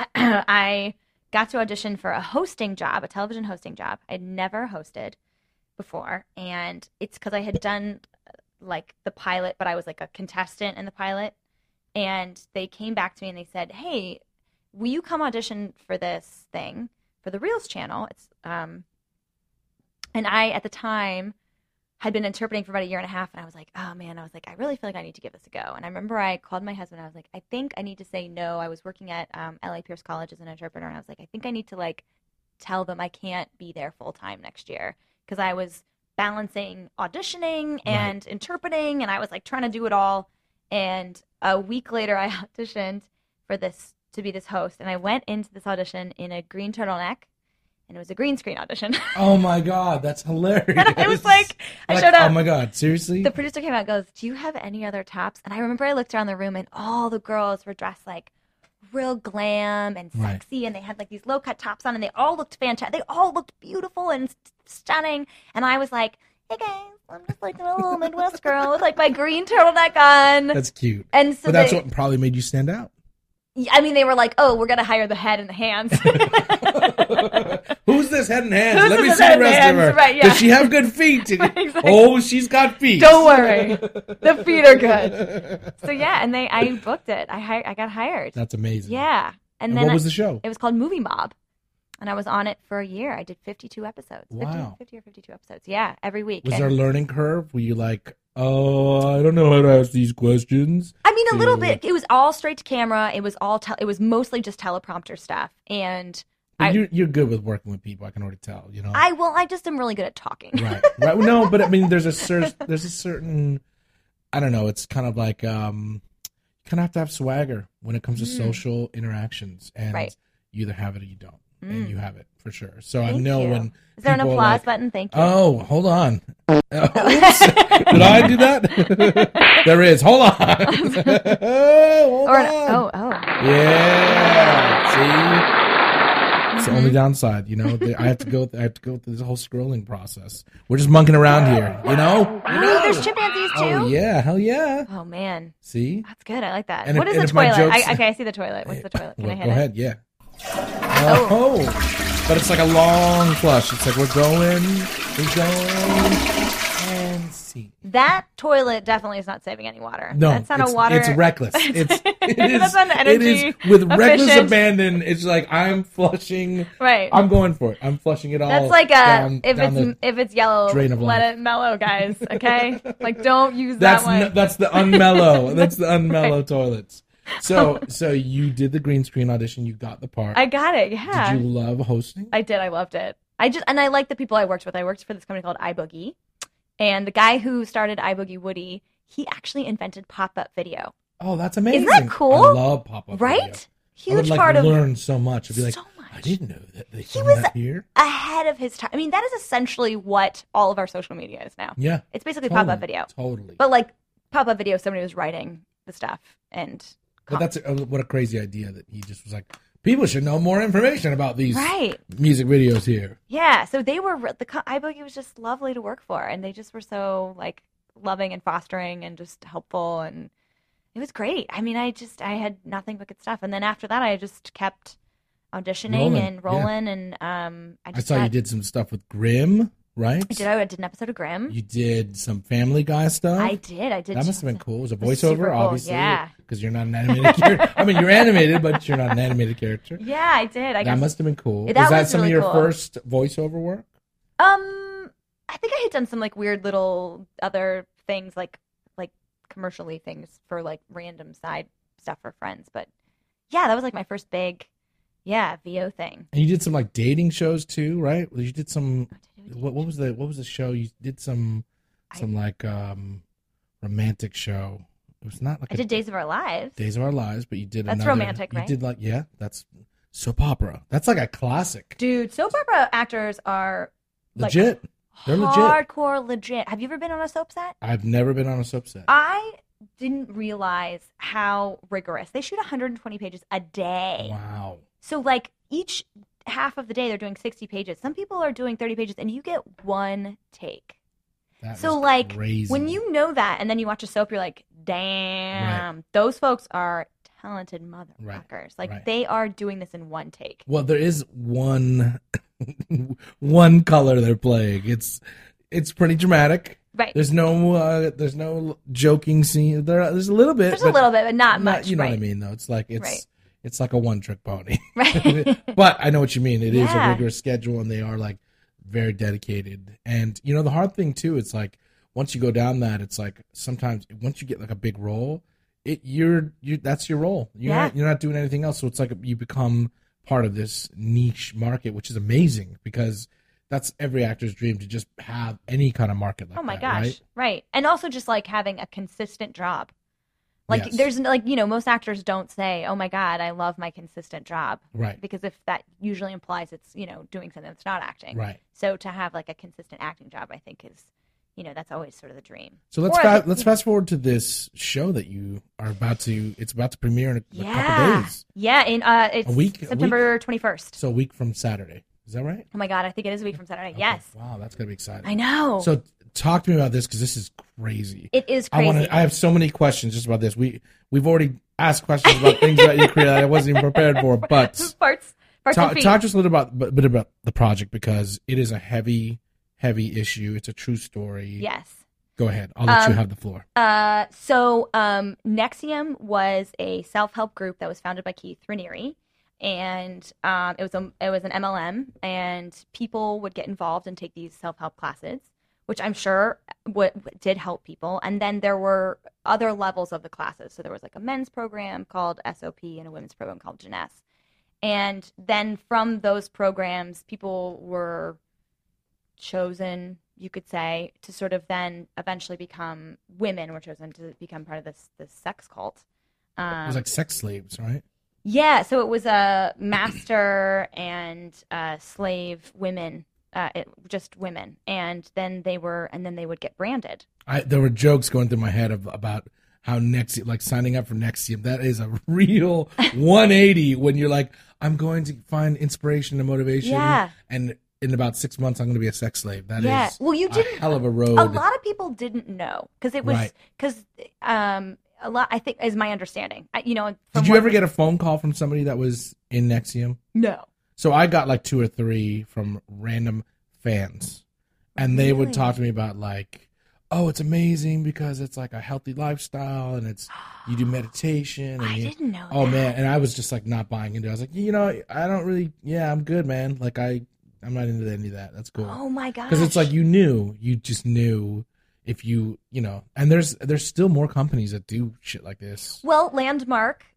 I got to audition for a hosting job, a television hosting job. I'd never hosted before, and it's because I had done like the pilot, but I was like a contestant in the pilot, and they came back to me and they said, hey, will you come audition for this thing for the Reels channel? It's um and I at the time had been interpreting for about a year and a half, and I was like, oh man, I was like, I really feel like I need to give this a go. And I remember I called my husband, I was like, I think I need to say no. I was working at um, L A Pierce College as an interpreter, and I was like, I think I need to like tell them I can't be there full time next year, because I was balancing auditioning and right. interpreting, and I was like trying to do it all. And a week later I auditioned for this to be this host, and I went into this audition in a green turtleneck, and it was a green screen audition. Oh my God, that's hilarious. And I was like, I like, showed up. Oh my God, seriously? The producer came out and goes, do you have any other tops? And I remember I looked around the room and all the girls were dressed like real glam and sexy, right. and they had like these low cut tops on, and they all looked fantastic. They all looked beautiful and st- stunning. And I was like, hey guys, I'm just like a little Midwest girl with like my green turtleneck on. That's cute. And so but that's they, what probably made you stand out. I mean, they were like, oh, we're going to hire the head and the hands. Who's this head and hands? Who's Let me this see head the and rest hands? of her. Right, yeah. Does she have good feet? Right, exactly. Oh, she's got feet. Don't worry. The feet are good. So yeah, and they, I booked it. I hi- I got hired. That's amazing. Yeah. And, And then what was I, the show? It was called Movie Mob. And I was on it for a year. I did fifty-two episodes. fifty, Wow. fifty or fifty-two episodes. Yeah, every week. Was and, there a learning curve? Were you like, oh, I don't know how to ask these questions? I mean, a little Yeah. bit. It was all straight to camera. It was all. Te- it was mostly just teleprompter stuff. And But I, you're, you're good with working with people. I can already tell. You know. I well, I just am really good at talking. Right. Right. No, but I mean, there's a cer- there's a certain, I don't know. It's kind of like um, you kind of have to have swagger when it comes to Mm. social interactions, and Right. you either have it or you don't, Mm. and you have it for sure. So I Thank know you. when Is there an people are applause like, button? Thank you. Oh, hold on. Uh, oops. Did I do that? There is. Hold on. Hold or on. oh oh. Yeah. See. It's the Mm-hmm. only downside, you know. I have to go. I have to go through this whole scrolling process. We're just monkeying around here, you know. You Ooh, know? there's chimpanzees too. Oh yeah, hell yeah. Oh man, See. that's good. I like that. And What if- is and the if my toilet? jokes- I, okay, I see the toilet. What's the toilet? Can Well, I hit go it? ahead, yeah. Oh. But it's like a long flush. It's like we're going, we're going, and see. That toilet definitely is not saving any water. No, that's not it's, a water. it's reckless. It's it is, That's not it is energy with reckless efficient. abandon. It's like I'm flushing. Right. I'm going for it. I'm flushing it all. That's like a down, if down it's the, if it's yellow, drain of let life. it mellow, guys. Okay, like don't use that's that one. n- that's the unmellow. That's the unmellow toilets. So so you did the green screen audition. You got the part. I got it. Yeah, Did you love hosting? I did. I loved it. I just and I liked the people I worked with. I worked for this company called iBoogie, and the guy who started iBoogie, Woody, he actually invented pop-up video. Oh, that's amazing. Isn't that cool? I love pop-up right? video. Huge I would, like, part of learn so much. I'd be like, so much. I didn't know that they He did was that here. ahead of his time. I mean, that is essentially what all of our social media is now. Yeah. It's basically totally, pop-up video. Totally. But like pop-up video, somebody was writing the stuff and. But that's a, what a crazy idea that he just was like, people should know more information about these right. music videos here. Yeah, so they were the iBoogie was just lovely to work for, and they just were so like loving and fostering and just helpful, and it was great. I mean, I just I had nothing but good stuff, and then after that, I just kept auditioning Rolling, and rolling, yeah. and um, I, I just saw got, you did some stuff with Grimm, right? I did. I did an episode of Grimm. You did some Family Guy stuff. I did. I did. That must have been cool. It was a It was super voiceover, cool, obviously, yeah. because you're not an animated character. I mean, you're animated, but you're not an animated character. Yeah, I did. I that guess. must have been cool. That was that was some really of your cool. first voiceover work? Um, I think I had done some like weird little other things, like like commercially things for like random side stuff for friends. But yeah, that was like my first big, yeah, V O thing. And you did some like dating shows too, right? You did some. Oh, did I do What, what was the What was the show? You did some some like um romantic show. It was not like I a, did Days of Our Lives. Days of Our Lives, but you did That's another, romantic, you right? did like yeah, that's soap opera. That's like a classic. Dude, soap opera actors are like, Legit. They're legit. hardcore legit. Have you ever been on a soap set? I've never been on a soap set. I didn't realize how rigorous. They shoot one hundred twenty pages a day. Wow. So like each half of the day they're doing sixty pages. Some people are doing thirty pages and you get one take. That So is like crazy. when you know that and then you watch a soap, you're like, damn, those folks are talented motherfuckers. Right. Like Right. they are doing this in one take. Well, there is one one color they're playing. It's it's pretty dramatic. Right. There's no uh, there's no joking scene. There there's a little bit. There's a but little bit, but not not- much. You know right. what I mean, though. It's like it's Right. it's like a one trick pony. Right. But I know what you mean. It is a Yeah. rigorous schedule, and they are like very dedicated. And you know the hard thing too. It's like once you go down that, it's like sometimes once you get like a big role, it you're you that's your role. You're Yeah. not, you're not doing anything else. So it's like you become part of this niche market, which is amazing because that's every actor's dream to just have any kind of market like Oh my that, gosh. right? Right. And also just like having a consistent job. Like Yes. there's like, you know, most actors don't say, "Oh my god, I love my consistent job." Right. Because if that usually implies it's, you know, doing something that's not acting. Right. So to have like a consistent acting job, I think is, you know, that's always sort of the dream. So let's Or, fa- let's you know- fast forward to this show that you are about to. It's about to premiere in a, a Yeah. couple days. Yeah, in uh it's A week- a September twenty-first. So a week from Saturday. Is that right? Oh my god, I think it is a week from Saturday. Okay. Yes. Wow, that's gonna be exciting. I know. So talk to me about this because this is crazy. it is I crazy. want to. I have so many questions just about this. We we've already asked questions about things about your career that I wasn't even prepared for. But parts parts talk, and feet. talk to us a little about bit bit about the project because it is a heavy, heavy issue. It's a true story. Yes. Go ahead. I'll let you Um, have the floor. Uh, so um, Nexium was a self-help group that was founded by Keith Raniere, and um, it was a it was an M L M, and people would get involved and take these self-help classes, which I'm sure w- did help people. And then there were other levels of the classes. So there was like a men's program called S O P and a women's program called Jeunesse. And then from those programs, people were chosen, you could say, to sort of then eventually become women were chosen to become part of this this sex cult. Um, It was like sex slaves, right? yeah, so it was a master and uh, slave women, uh, it, just women, and then they were, and then they would get branded. I, there were jokes going through my head of, about how Nexium, like signing up for Nexium, that is a real one eighty when you're like, I'm going to find inspiration and motivation. Yeah. And in about six months, I'm going to be a sex slave. That is Yeah. Well, you a didn't- hell of a road. A lot of people didn't know because it was Right. because um, a lot. I think is my understanding. I, you know, from Did you what- ever get a phone call from somebody that was in Nexium? no? So I got like two or three from random fans, and they would Really? talk to me about like, oh, it's amazing because it's like a healthy lifestyle and it's you do meditation. And I you, didn't know. Oh that. man, and I was just like not buying into it. I was like, you know, I don't really. Yeah, I'm good, man. Like I, I'm not into any of that. That's cool. Oh my gosh! Because it's like you knew, you just knew if you, you know, and there's there's still more companies that do shit like this. Well, Landmark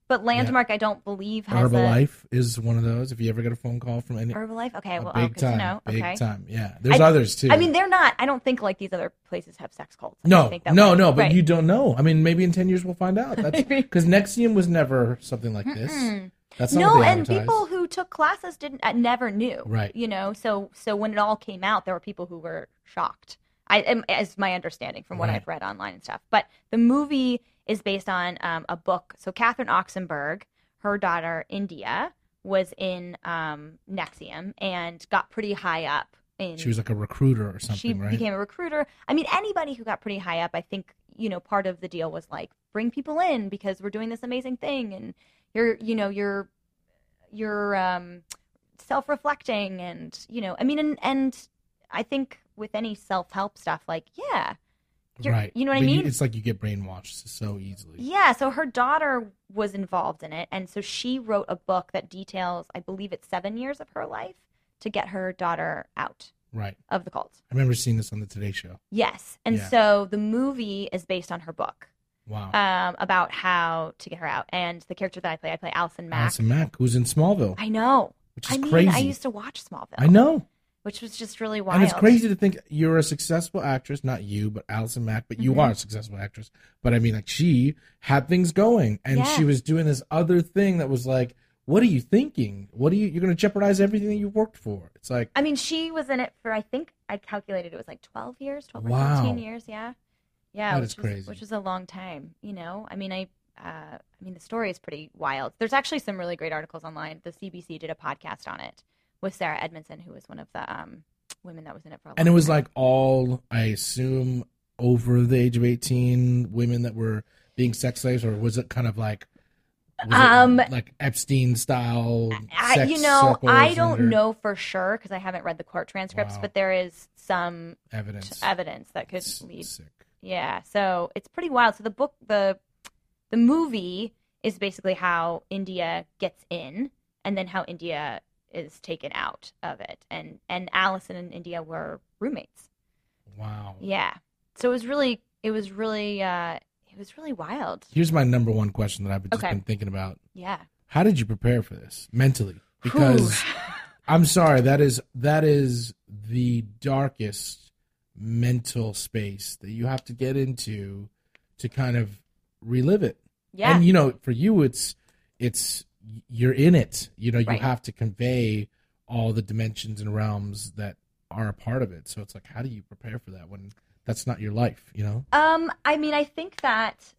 But Landmark, Yeah. I don't believe has Herbalife is one of those. If you ever get a phone call from any a Herbalife. Okay, a well, big oh, good time, to know. big Okay. time. Yeah, there's I- others too. I mean, they're not. I don't think like these other places have sex cults. I no, think that no, way. no. But Right. you don't know. I mean, maybe in ten years we'll find out. That's because Nexium was never something like this. That's not No, what they and advertised. people who took classes didn't uh, never knew. Right. You know, so so when it all came out, there were people who were shocked. I am as my understanding from what Right. I've read online and stuff. But the movie is based on um, a book. So Catherine Oxenberg, her daughter India, was in um, Nexium and got pretty high up. In, She was like a recruiter or something, she right? became a recruiter. I mean, anybody who got pretty high up, I think, you know, part of the deal was like, bring people in because we're doing this amazing thing, and you're, you know, you're, you're um, self-reflecting, and you know, I mean, and and I think with any self-help stuff, like, yeah, you're, right. you know what But I mean? It's like you get brainwashed so easily. Yeah, so her daughter was involved in it, and so she wrote a book that details, I believe it's seven years of her life to get her daughter out Right. of the cult. I remember seeing this on the Today Show. Yes, and Yeah. so the movie is based on her book Wow. um, about how to get her out. And the character that I play, I play Allison Mack. Allison Mack, who's in Smallville. I know. Which is I mean, crazy. I used to watch Smallville. I know. Which was just really wild. And it's crazy to think you're a successful actress, not you, but Allison Mack, but you Mhm. are a successful actress. But I mean, like, she had things going, and Yeah. she was doing this other thing that was like, what are you thinking? What are you, you're going to jeopardize everything that you've worked for. It's like, I mean, she was in it for, I think I calculated it was like twelve years, twelve or Wow. thirteen years. Yeah. Yeah. That which is was, crazy. Which was a long time, you know? I mean, I, uh, I mean, the story is pretty wild. There's actually some really great articles online. The C B C did a podcast on it with Sarah Edmondson, who was one of the um, women that was in it for a long time. and it was like all, I assume, over the age of eighteen women that were being sex slaves, or was it kind of like, was it Um, like Epstein style? I, sex you know, circles I don't under know for sure because I haven't read the court transcripts, Wow. but there is some evidence. evidence that could It's lead. sick. Yeah, so it's pretty wild. So the book, the the movie is basically how India gets in, and then how India is taken out of it, and and Allison and India were roommates. Wow. Yeah, so it was really, it was really, uh, it was really wild. Here's my number one question that I've just Okay. been thinking about. Yeah. How did you prepare for this mentally? Because I'm sorry, that is that is the darkest mental space that you have to get into to kind of relive it. Yeah. And you know, for you it's it's you're in it. You know, you Right. have to convey all the dimensions and realms that are a part of it. So it's like, how do you prepare for that when that's not your life, you know? Um, I mean, I think that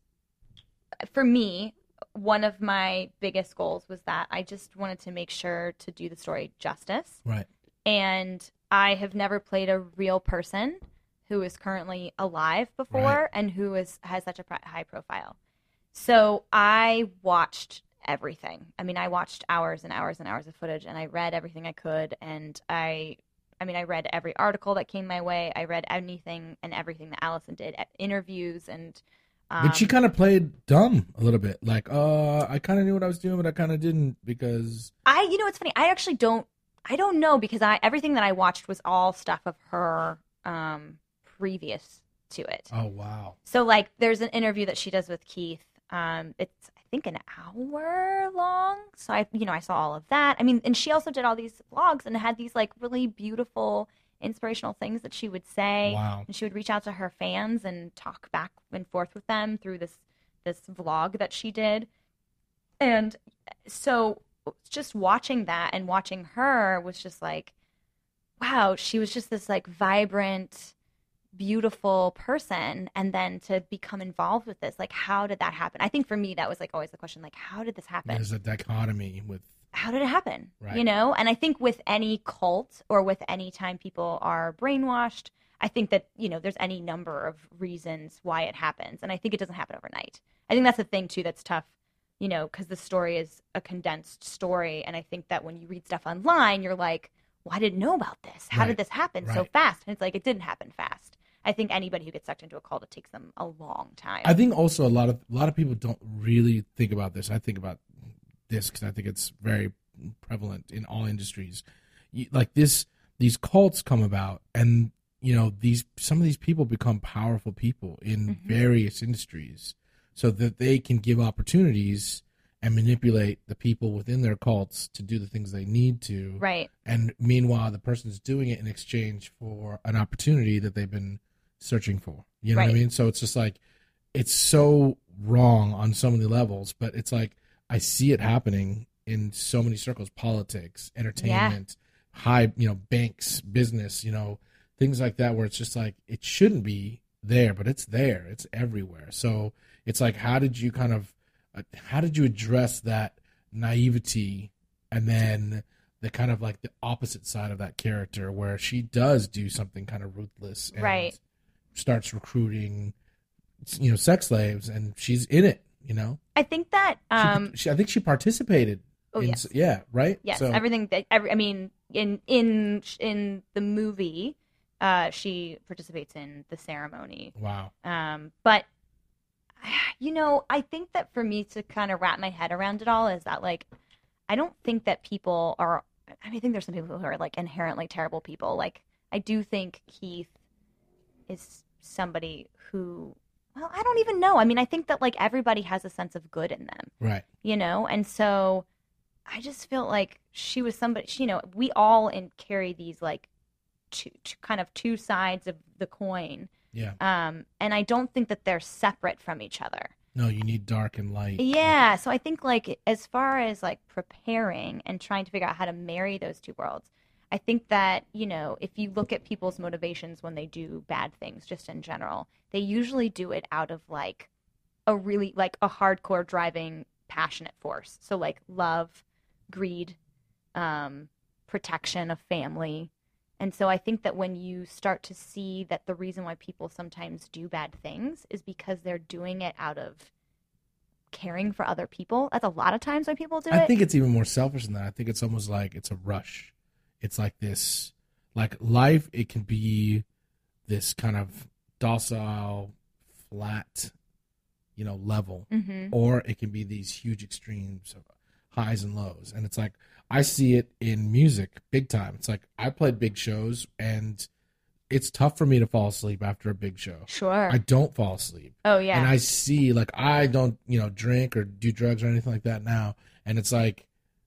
for me, one of my biggest goals was that I just wanted to make sure to do the story justice. Right. And I have never played a real person who is currently alive before Right. and who is has such a pri- high profile. So I watched everything. I mean, I watched hours and hours and hours of footage, and I read everything I could, and I I mean, I read every article that came my way. I read anything and everything that Allison did, at interviews, and um, But she kind of played dumb a little bit. Like, uh, I kind of knew what I was doing, but I kind of didn't because I, you know, it's funny. I actually don't, I don't know because I everything that I watched was all stuff of her um, previous to it. oh wow, So like, there's an interview that she does with Keith. Um, it's I think an hour long. So I, you know, I saw all of that. I mean, and she also did all these vlogs and had these like really beautiful, inspirational things that she would say. wow, And she would reach out to her fans and talk back and forth with them through this this vlog that she did. And so just watching that and watching her was just like, wow, she was just this like vibrant, beautiful person. And then to become involved with this, like, how did that happen? I think for me, that was like always the question, like, how did this happen? there's a dichotomy with How did it happen? Right. You know? And I think with any cult or with any time people are brainwashed, I think that, you know, there's any number of reasons why it happens. And I think it doesn't happen overnight. I think that's the thing, too, that's tough, you know, because the story is a condensed story. And I think that when you read stuff online, you're like, well, I didn't know about this. How Right. did this happen so Right. fast? And it's like, it didn't happen fast. I think anybody who gets sucked into a cult, it takes them a long time. I think also a lot of a lot of people don't really think about this. I think about this because I think it's very prevalent in all industries. You, like this, these cults come about, and you know these some of these people become powerful people in Mhm. various industries, so that they can give opportunities and manipulate the people within their cults to do the things they need to. Right. And meanwhile, the person's doing it in exchange for an opportunity that they've been searching for. You know Right. what I mean? So it's just like, it's so wrong on so many levels, but it's like, I see it happening in so many circles: politics, entertainment, yeah. high, you know, banks, business, you know, things like that, where it's just like, it shouldn't be there, but it's there. It's everywhere. So it's like, how did you kind of, uh, how did you address that naivety, and then the kind of like the opposite side of that character, where she does do something kind of ruthless and right. starts recruiting, you know, sex slaves, and she's in it, you know? I think that, um, she, she, I think she participated. Oh, in, yes. Yeah, right? Yes, so, everything that, every, I mean, in, in, in the movie, uh, she participates in the ceremony. Wow. Um, but, you know, I think that for me to kind of wrap my head around it all is that, like, I don't think that people are, I mean, I think there's some people who are, like, inherently terrible people. Like, I do think Keith is somebody who, well, I don't even know. I mean, I think that, like, everybody has a sense of good in them. Right. You know? And so I just feel like she was somebody, she, you know, we all in, carry these, like, two, two, kind of two sides of the coin. Yeah. Um, and I don't think that they're separate from each other. No, you need dark and light. Yeah. So I think, like, as far as, like, preparing and trying to figure out how to marry those two worlds, I think that, you know, if you look at people's motivations when they do bad things, just in general, they usually do it out of, like, a really, like, a hardcore driving, passionate force. So, like, love, greed, um, protection of family. And so I think that when you start to see that the reason why people sometimes do bad things is because they're doing it out of caring for other people. That's a lot of times when people do I it. think it's even more selfish than that. I think it's almost like it's a rush. It's like this, like life, it can be this kind of docile, flat, you know, level, mm-hmm. or it can be these huge extremes of highs and lows. And it's like, I see it in music big time. It's like, I played big shows, and it's tough for me to fall asleep after a big show. Sure. I don't fall asleep. Oh, yeah. And I see, like, I don't, you know, drink or do drugs or anything like that now. And it's like,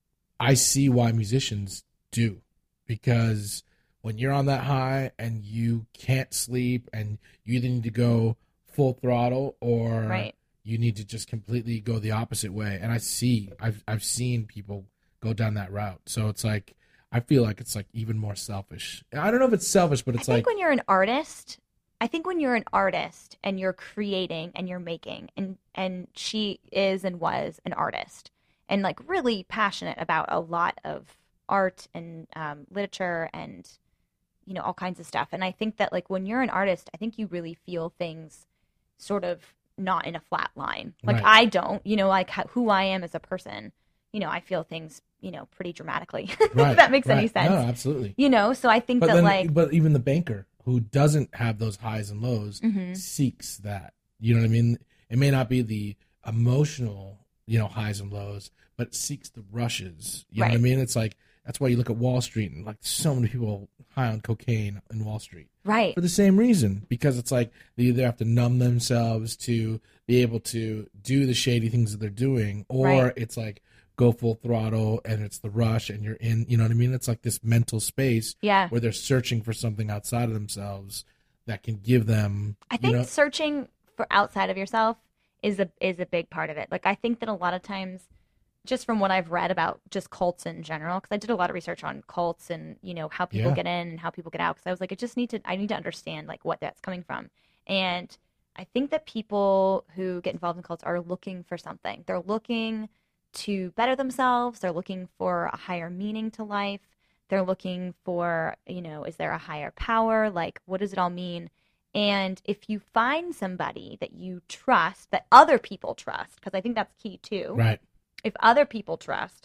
I see why musicians do. Because when you're on that high and you can't sleep, and you either need to go full throttle, or right. you need to just completely go the opposite way. And I see, I've I've seen people go down that route. So it's like, I feel like it's like even more selfish. I don't know if it's selfish, but it's I like, think when you're an artist, I think when you're an artist and you're creating and you're making, and, and she is and was an artist, and, like, really passionate about a lot of art and um, literature and, you know, all kinds of stuff. And I think that, like, when you're an artist, I think you really feel things sort of not in a flat line. Like, Right. I don't, you know, like how, who I am as a person, you know, I feel things, you know, pretty dramatically. right, if that makes right. any sense. No, absolutely. You know, so I think But that, then, like, but even the banker who doesn't have those highs and lows Mhm. seeks that. You know what I mean? It may not be the emotional, you know, highs and lows, but it seeks the rushes. You know what I Right. mean? It's like, that's why you look at Wall Street, and, like, so many people high on cocaine in Wall Street right. for the same reason, because it's like they either have to numb themselves to be able to do the shady things that they're doing, or Right. it's like go full throttle and it's the rush and you're in, you know what I mean? It's like this mental space Yeah. where they're searching for something outside of themselves that can give them, I think you know, searching for outside of yourself is a is a big part of it. Like, I think that a lot of times, just from what I've read about just cults in general, because I did a lot of research on cults and, you know, how people Yeah. get in and how people get out. Because I was like, I just need to, I need to understand, like, what that's coming from. And I think that people who get involved in cults are looking for something. They're looking to better themselves. They're looking for a higher meaning to life. They're looking for, you know, is there a higher power? Like, what does it all mean? And if you find somebody that you trust, that other people trust, because I think that's key too. right. If other people trust,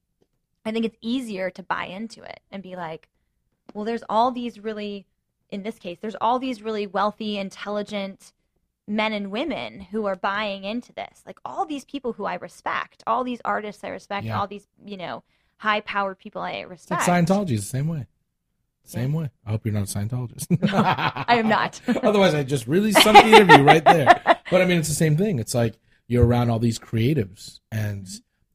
I think it's easier to buy into it and be like, well, there's all these really, in this case, there's all these really wealthy, intelligent men and women who are buying into this. Like, all these people who I respect, all these artists I respect, Yeah. all these, you know, high-powered people I It's respect. like Scientology is the same way. Same way. I hope you're not a Scientologist. I am not. Otherwise, I just really sunk the interview right there. But I mean, it's the same thing. It's like you're around all these creatives, and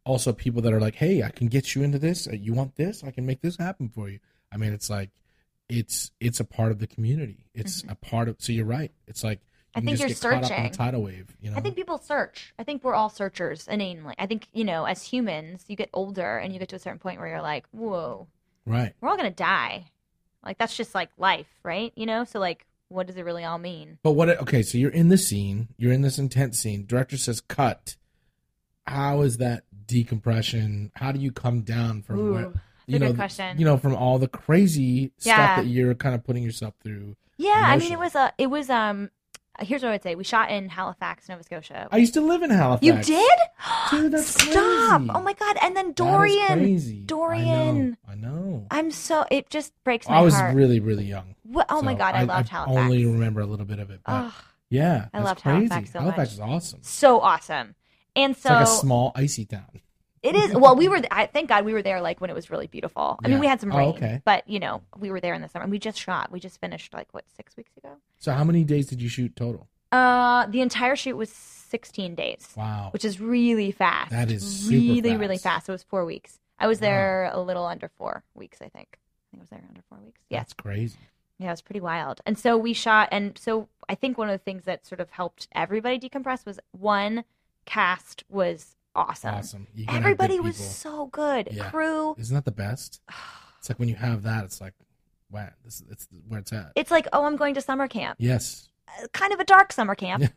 also people that are like, hey, I can get you into this. You want this? I can make this happen for you. I mean, it's like, it's it's a part of the community. It's mm-hmm. a part of, so you're right. It's like, you I think just you're get searching. Caught up in the tidal wave, you know? I think people search. I think we're all searchers inanely. I think, you know, as humans, you get older and you get to a certain point where you're like, whoa, right. we're all going to die. Like, that's just like life, right? You know? So like, what does it really all mean? But what, okay, so you're in the scene, you're in this intense scene, director says cut. How is that decompression? How do you come down from Ooh, where, that's you a know, good question. you know, from all the crazy Yeah. stuff that you're kind of putting yourself through? Yeah, I mean, emotionally? it was a, it was, um, here's what I would say. We shot in Halifax, Nova Scotia. I used to live in Halifax. You did? Dude, that's Stop. crazy. Oh my God. And then That is Dorian. crazy. Dorian. I know. I know. I'm so, it just breaks my I was heart. really, really young. What? Oh my So God. I, loved I Halifax. only remember a little bit of it. But Ugh, yeah. I that's loved crazy. Halifax so Halifax much. is awesome. so awesome. And It's so like a small, icy town. it is. Well, we were, I thank God we were there like when it was really beautiful. I mean, Yeah. we had some Oh, rain, okay. but you know, we were there in the summer. And we just shot. We just finished like, what, six weeks ago? So how many days did you shoot total? Uh, the entire shoot was sixteen days. Wow. Which is really fast. That is super really, fast. really fast. It was four weeks. I was Wow. there a little under four weeks, I think. I think I was there under four weeks. Yeah. That's crazy. Yeah, it was pretty wild. And so we shot, and so I think one of the things that sort of helped everybody decompress was one, cast was awesome. Awesome. You gotta have Everybody good was people. so good. Yeah. Crew. Isn't that the best? It's like when you have that, it's like, wow, this it's where it's at. It's like, oh, I'm going to summer camp. Yes. Uh, Kind of a dark summer camp.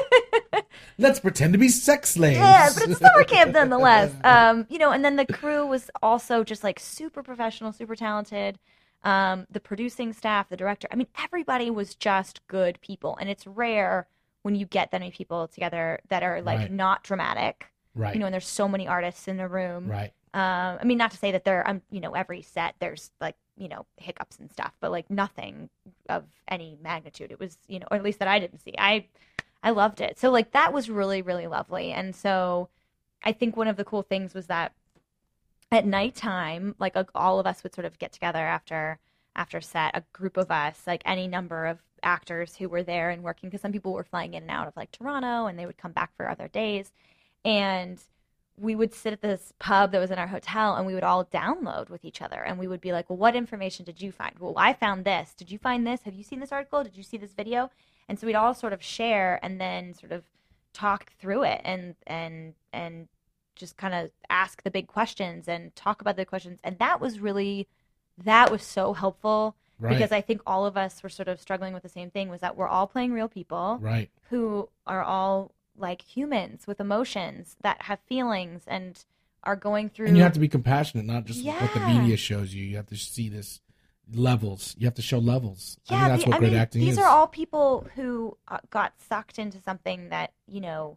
Let's pretend to be sex slaves. Yeah, but it's summer camp nonetheless. Um, you know, and then the crew was also just like super professional, super talented. Um, the producing staff, the director, I mean, everybody was just good people. And it's rare when you get that many people together that are like Right. not dramatic. Right. You know, and there's so many artists in the room. Right. Um, I mean, not to say that there, um, you know, every set there's like, you know, hiccups and stuff, but like nothing of any magnitude. It was, you know, or at least that I didn't see. I, I loved it. So like that was really, really lovely. And so I think one of the cool things was that at nighttime, like uh, all of us would sort of get together after after set, a group of us, like any number of actors who were there and working, because some people were flying in and out of like Toronto and they would come back for other days. And we would sit at this pub that was in our hotel and we would all download with each other. And we would be like, well, what information did you find? Well, I found this. Did you find this? Have you seen this article? Did you see this video? And so we'd all sort of share and then sort of talk through it and, and, and just kind of ask the big questions and talk about the questions. And that was really, that was so helpful. Right. Because I think all of us were sort of struggling with the same thing, was that we're all playing real people Right. who are all like humans with emotions that have feelings and are going through. And you have to be compassionate, not just what the Yeah. media shows you. You have to see this levels. You have to show levels. I Yeah, think that's the- what I great mean, acting these is. are all people who uh, got sucked into something that, you know,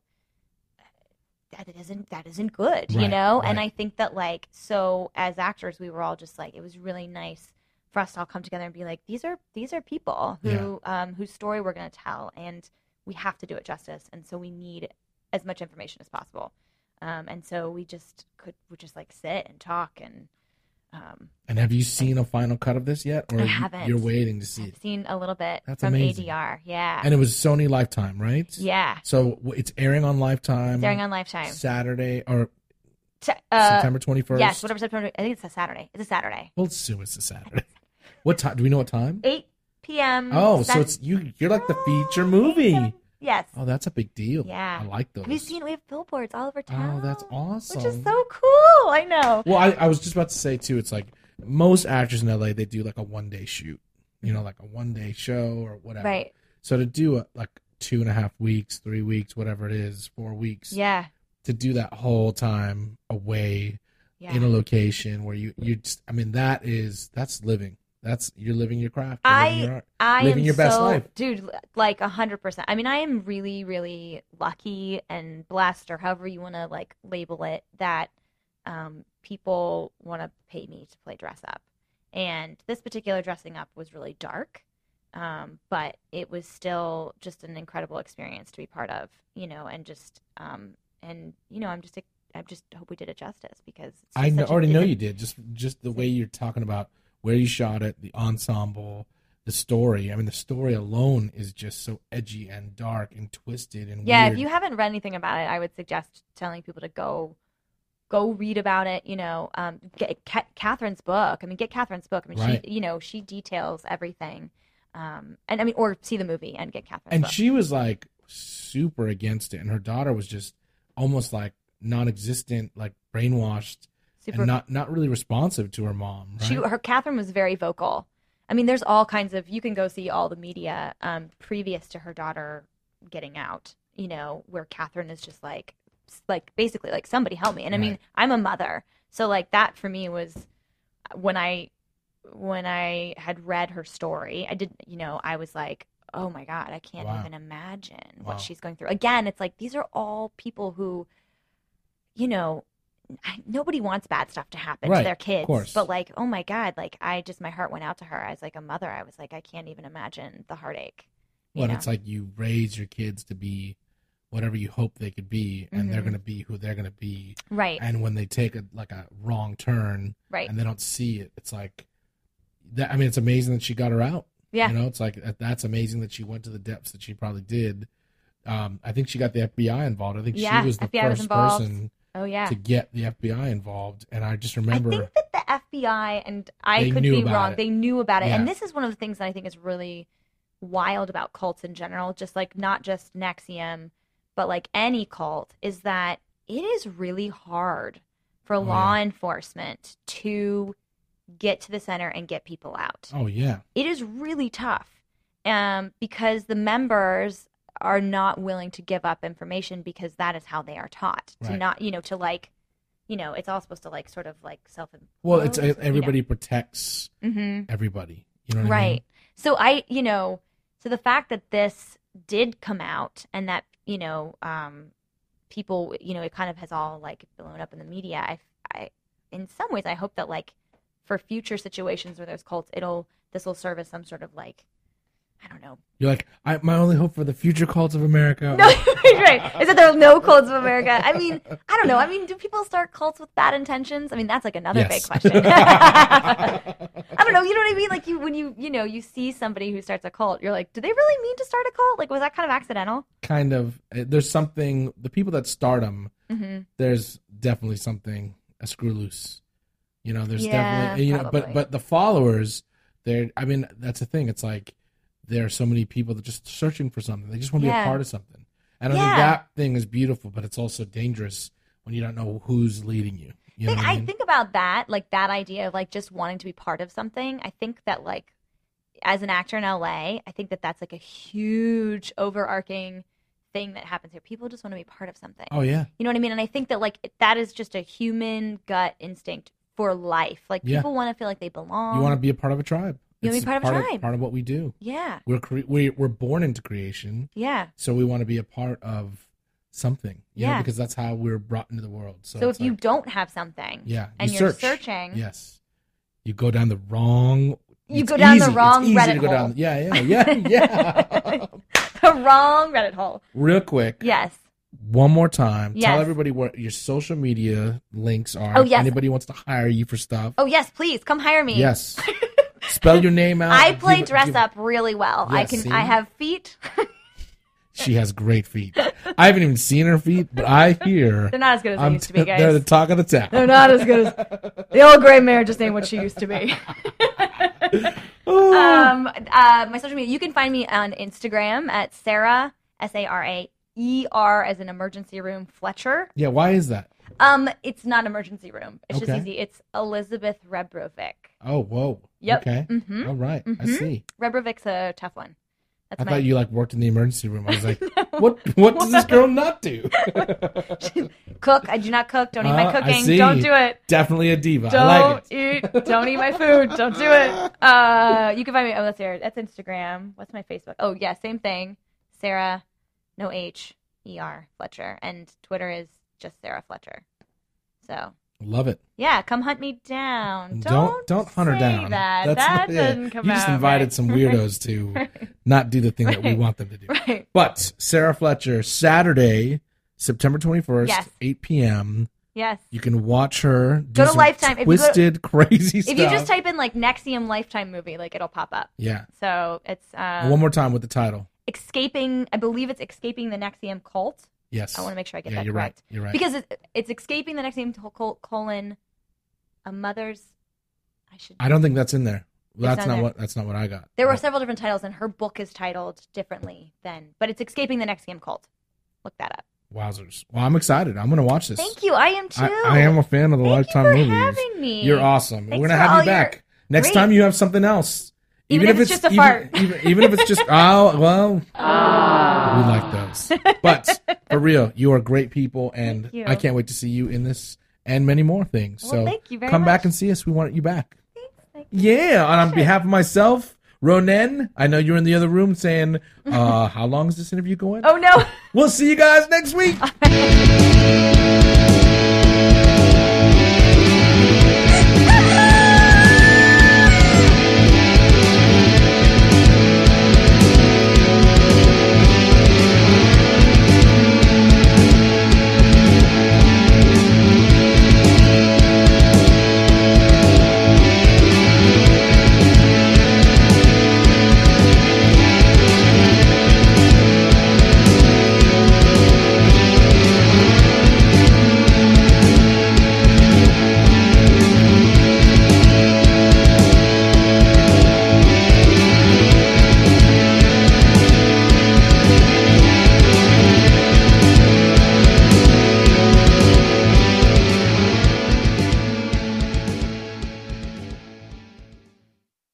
that isn't that isn't good, you Right, know. And right. I think that like, so as actors, we were all just like, it was really nice for us to all come together and be like, these are these are people who um, whose story we're going to tell, and we have to do it justice, and so we need as much information as possible. Um, and so we just could we just like sit and talk and. Um, And have you seen a final cut of this yet? Or I you- haven't. You're waiting to see I've it. seen a little bit That's from amazing. A D R. Yeah. And it was Sony Lifetime, right? Yeah. So w- it's airing on Lifetime. It's airing on Lifetime. Saturday or T- uh, September twenty-first. Yes, whatever September. I think it's a Saturday. It's a Saturday. We'll assume it's a Saturday. What time? Do we know what time? eight p.m. Oh, so Sun- it's you. You're like the feature eight, movie. seven- Yes. Oh, that's a big deal. Yeah. I like those. Have you seen? We have billboards all over town. Oh, that's awesome. Which is so cool. I know. Well, I, I was just about to say too. It's like most actors in L A, they do like a one day shoot. You know, like a one day show or whatever. Right. So to do a, like two and a half weeks, three weeks, whatever it is, four weeks. Yeah. To do that whole time away Yeah. in a location where you you just, I mean, that is that's living. That's you're living your craft. You're living your I art. I living am your best so, life. dude. Like a hundred percent. I mean, I am really, really lucky and blessed, or however you want to like label it, that um, people want to pay me to play dress up. And this particular dressing up was really dark, um, but it was still just an incredible experience to be part of. You know, and just um, and you know, I'm just I just hope we did it justice, because it's I just know, such a- already it's know a- you did. Just just the way you're talking about where you shot it, the ensemble, the story. I mean, the story alone is just so edgy and dark and twisted and Yeah, weird. if you haven't read anything about it, I would suggest telling people to go go read about it. You know, um, get Ca- Catherine's book. I mean, get Catherine's book. I mean, Right. she, you know, she details everything. Um, and I mean, or see the movie and get Catherine's And book. she was like super against it, and her daughter was just almost like non-existent, like brainwashed, Super. and not not really responsive to her mom. Right? She, her Catherine was very vocal. I mean, there's all kinds of. You can go see all the media um, previous to her daughter getting out. You know, where Catherine is just like, like basically like somebody help me. And I mean, Right. I'm a mother, so like that for me was when I when I had read her story. I did, you know, I was like, oh my God, I can't Wow. even imagine Wow. what she's going through. Again, it's like these are all people who, you know. I- Nobody wants bad stuff to happen Right, to their of kids, course. but like, oh my God, like I just, my heart went out to her as like a mother. I was like, I can't even imagine the heartache. you Well, know? it's like you raise your kids to be whatever you hope they could be, and they're Mhm. going to be who they're going to be. Right, And when they take a like a wrong turn right. and they don't see it, it's like that. I mean, it's amazing that she got her out. Yeah. You know, it's like that- that's amazing that she went to the depths that she probably did. Um, I think she got the F B I involved. I think Yeah, she was the F B I was first involved. person Oh yeah. to get the F B I involved. And I just I remember, think that the F B I, and I They could knew be about wrong, it. they knew about it. Yeah. And this is one of the things that I think is really wild about cults in general, just like not just N X I V M, but like any cult, is that it is really hard for Oh, law yeah. enforcement to get to the center and get people out. oh yeah, It is really tough um, because the members are not willing to give up information because that is how they are taught to Right. not, you know, to like, you know, it's all supposed to like sort of like self. well, it's everybody protects Mm-hmm. everybody. You know what I mean? Right. So I, you know, so the fact that this did come out and that, you know, um, people, you know, it kind of has all like blown up in the media. I, I, in some ways, I hope that like for future situations where there's cults, it'll, this will serve as some sort of like, I don't know. You're like, I, my only hope for the future cults of America. No, right. Is that there are no cults of America? I mean, I don't know. I mean, do people start cults with bad intentions? I mean, that's like another Yes. big question. I don't know. You know what I mean? Like you, when you, you know, you see somebody who starts a cult, you're like, do they really mean to start a cult? Like, was that kind of accidental? Kind of. uh, There's something. The people that start them, Mm-hmm. there's definitely something a screw loose. You know, there's Yeah, definitely. You know, but probably. but the followers, they're. I mean, that's the thing. It's like there are so many people that are just searching for something. They just want to be Yeah. a part of something. And I Yeah. think that thing is beautiful, but it's also dangerous when you don't know who's leading you. You know Think, what I I mean? think about that, like that idea of like just wanting to be part of something. I think that like as an actor in L A, I think that that's like a huge overarching thing that happens here. People just want to be part of something. Oh yeah. You know what I mean? And I think that like that is just a human gut instinct for life. Like Yeah. people want to feel like they belong. You want to be a part of a tribe. You wanna be It's part of a tribe. part of what we do. Yeah. We're cre- we we're born into creation, Yeah. so we want to be a part of something. You know, Yeah. because that's how we're brought into the world. So, So, it's if you like, don't have something yeah, and you you're search. searching, Yes, you go down the wrong. You it's go down the easy. It's wrong easy Reddit to go hole. down. Yeah, yeah, yeah, yeah. the wrong Reddit hole. Real quick, Yes. one more time. Yes. Tell everybody what your social media links are. Oh, If yes. Anybody wants to hire you for stuff. Oh yes, please come hire me. Yes. Spell your name out. I play Give- dress give- up really well. I Yes, can. see? I have feet. She has great feet. I haven't even seen her feet, but I hear They're not as good as they I'm used to be, guys. they're the talk of the town. They're not as good as the old gray mare. Just ain't what she used to be. um, uh, my social media. You can find me on Instagram at Sarah S A R A E R as an emergency room Fletcher. Yeah, why is that? Um, it's not emergency room. It's Okay. just easy. It's Elizabeth Rebrovic. Oh, whoa. Yep. Okay. Mhm. All right. I Mhm. see. Rebrovic's a tough one. That's I my. thought you like worked in the emergency room. I was like, what? What does this girl not do? Cook. I do not cook. Don't eat Uh, my I cooking. see. Don't do it. Definitely a diva. I Don't like it. eat. Don't eat my food. Don't do it. Uh, you can find me. Oh, that's here. That's Instagram. What's my Facebook? Oh, yeah, same thing. Sarah, no H, E R Fletcher, and Twitter is just Sarah Fletcher. So Love it. yeah, come hunt me down. Don't Don't don't hunt her say down. That That's that yeah. doesn't come You out. just invited right. some weirdos to not do the thing that we Right. want them to do. Right. But Sarah Fletcher, Saturday, September twenty-first, Yes. eight p.m. Yes. You can watch her do Go to some Lifetime. If you go to- twisted, crazy stuff. If you just type in like N X I V M Lifetime movie, like it'll pop up. yeah. So it's uh, One more time with the title. escaping. I believe it's escaping the N X I V M cult. Yes. I want to make sure I get yeah, that you're correct. Right. You're right. Because it, it's escaping the next name col- colon a mother's. I should. I don't think that's in there. That's not not there. what. That's not what I got. There were But- several different titles, and her book is titled differently then, but it's escaping the next game cult. Look that up. Wowzers. Well, I'm excited. I'm going to watch this. Thank you. I am too. I, I am a fan of the Thank Lifetime you for movies. having me. You're awesome. Thanks We're going to for have all you back. your- Next Great. time you have something else. Even if it's just a even, fart. Even, even if it's just, oh, well, Ah. we like those. But for real, you are great people, and Thank you. I can't wait to see you in this and many more things. Well, so thank you very come back much. and see us. We want you back. Thanks, thank you. Yeah, and on behalf of myself, Ronen, I know you're in the other room saying, uh, how long is this interview going? Oh no. We'll see you guys next week.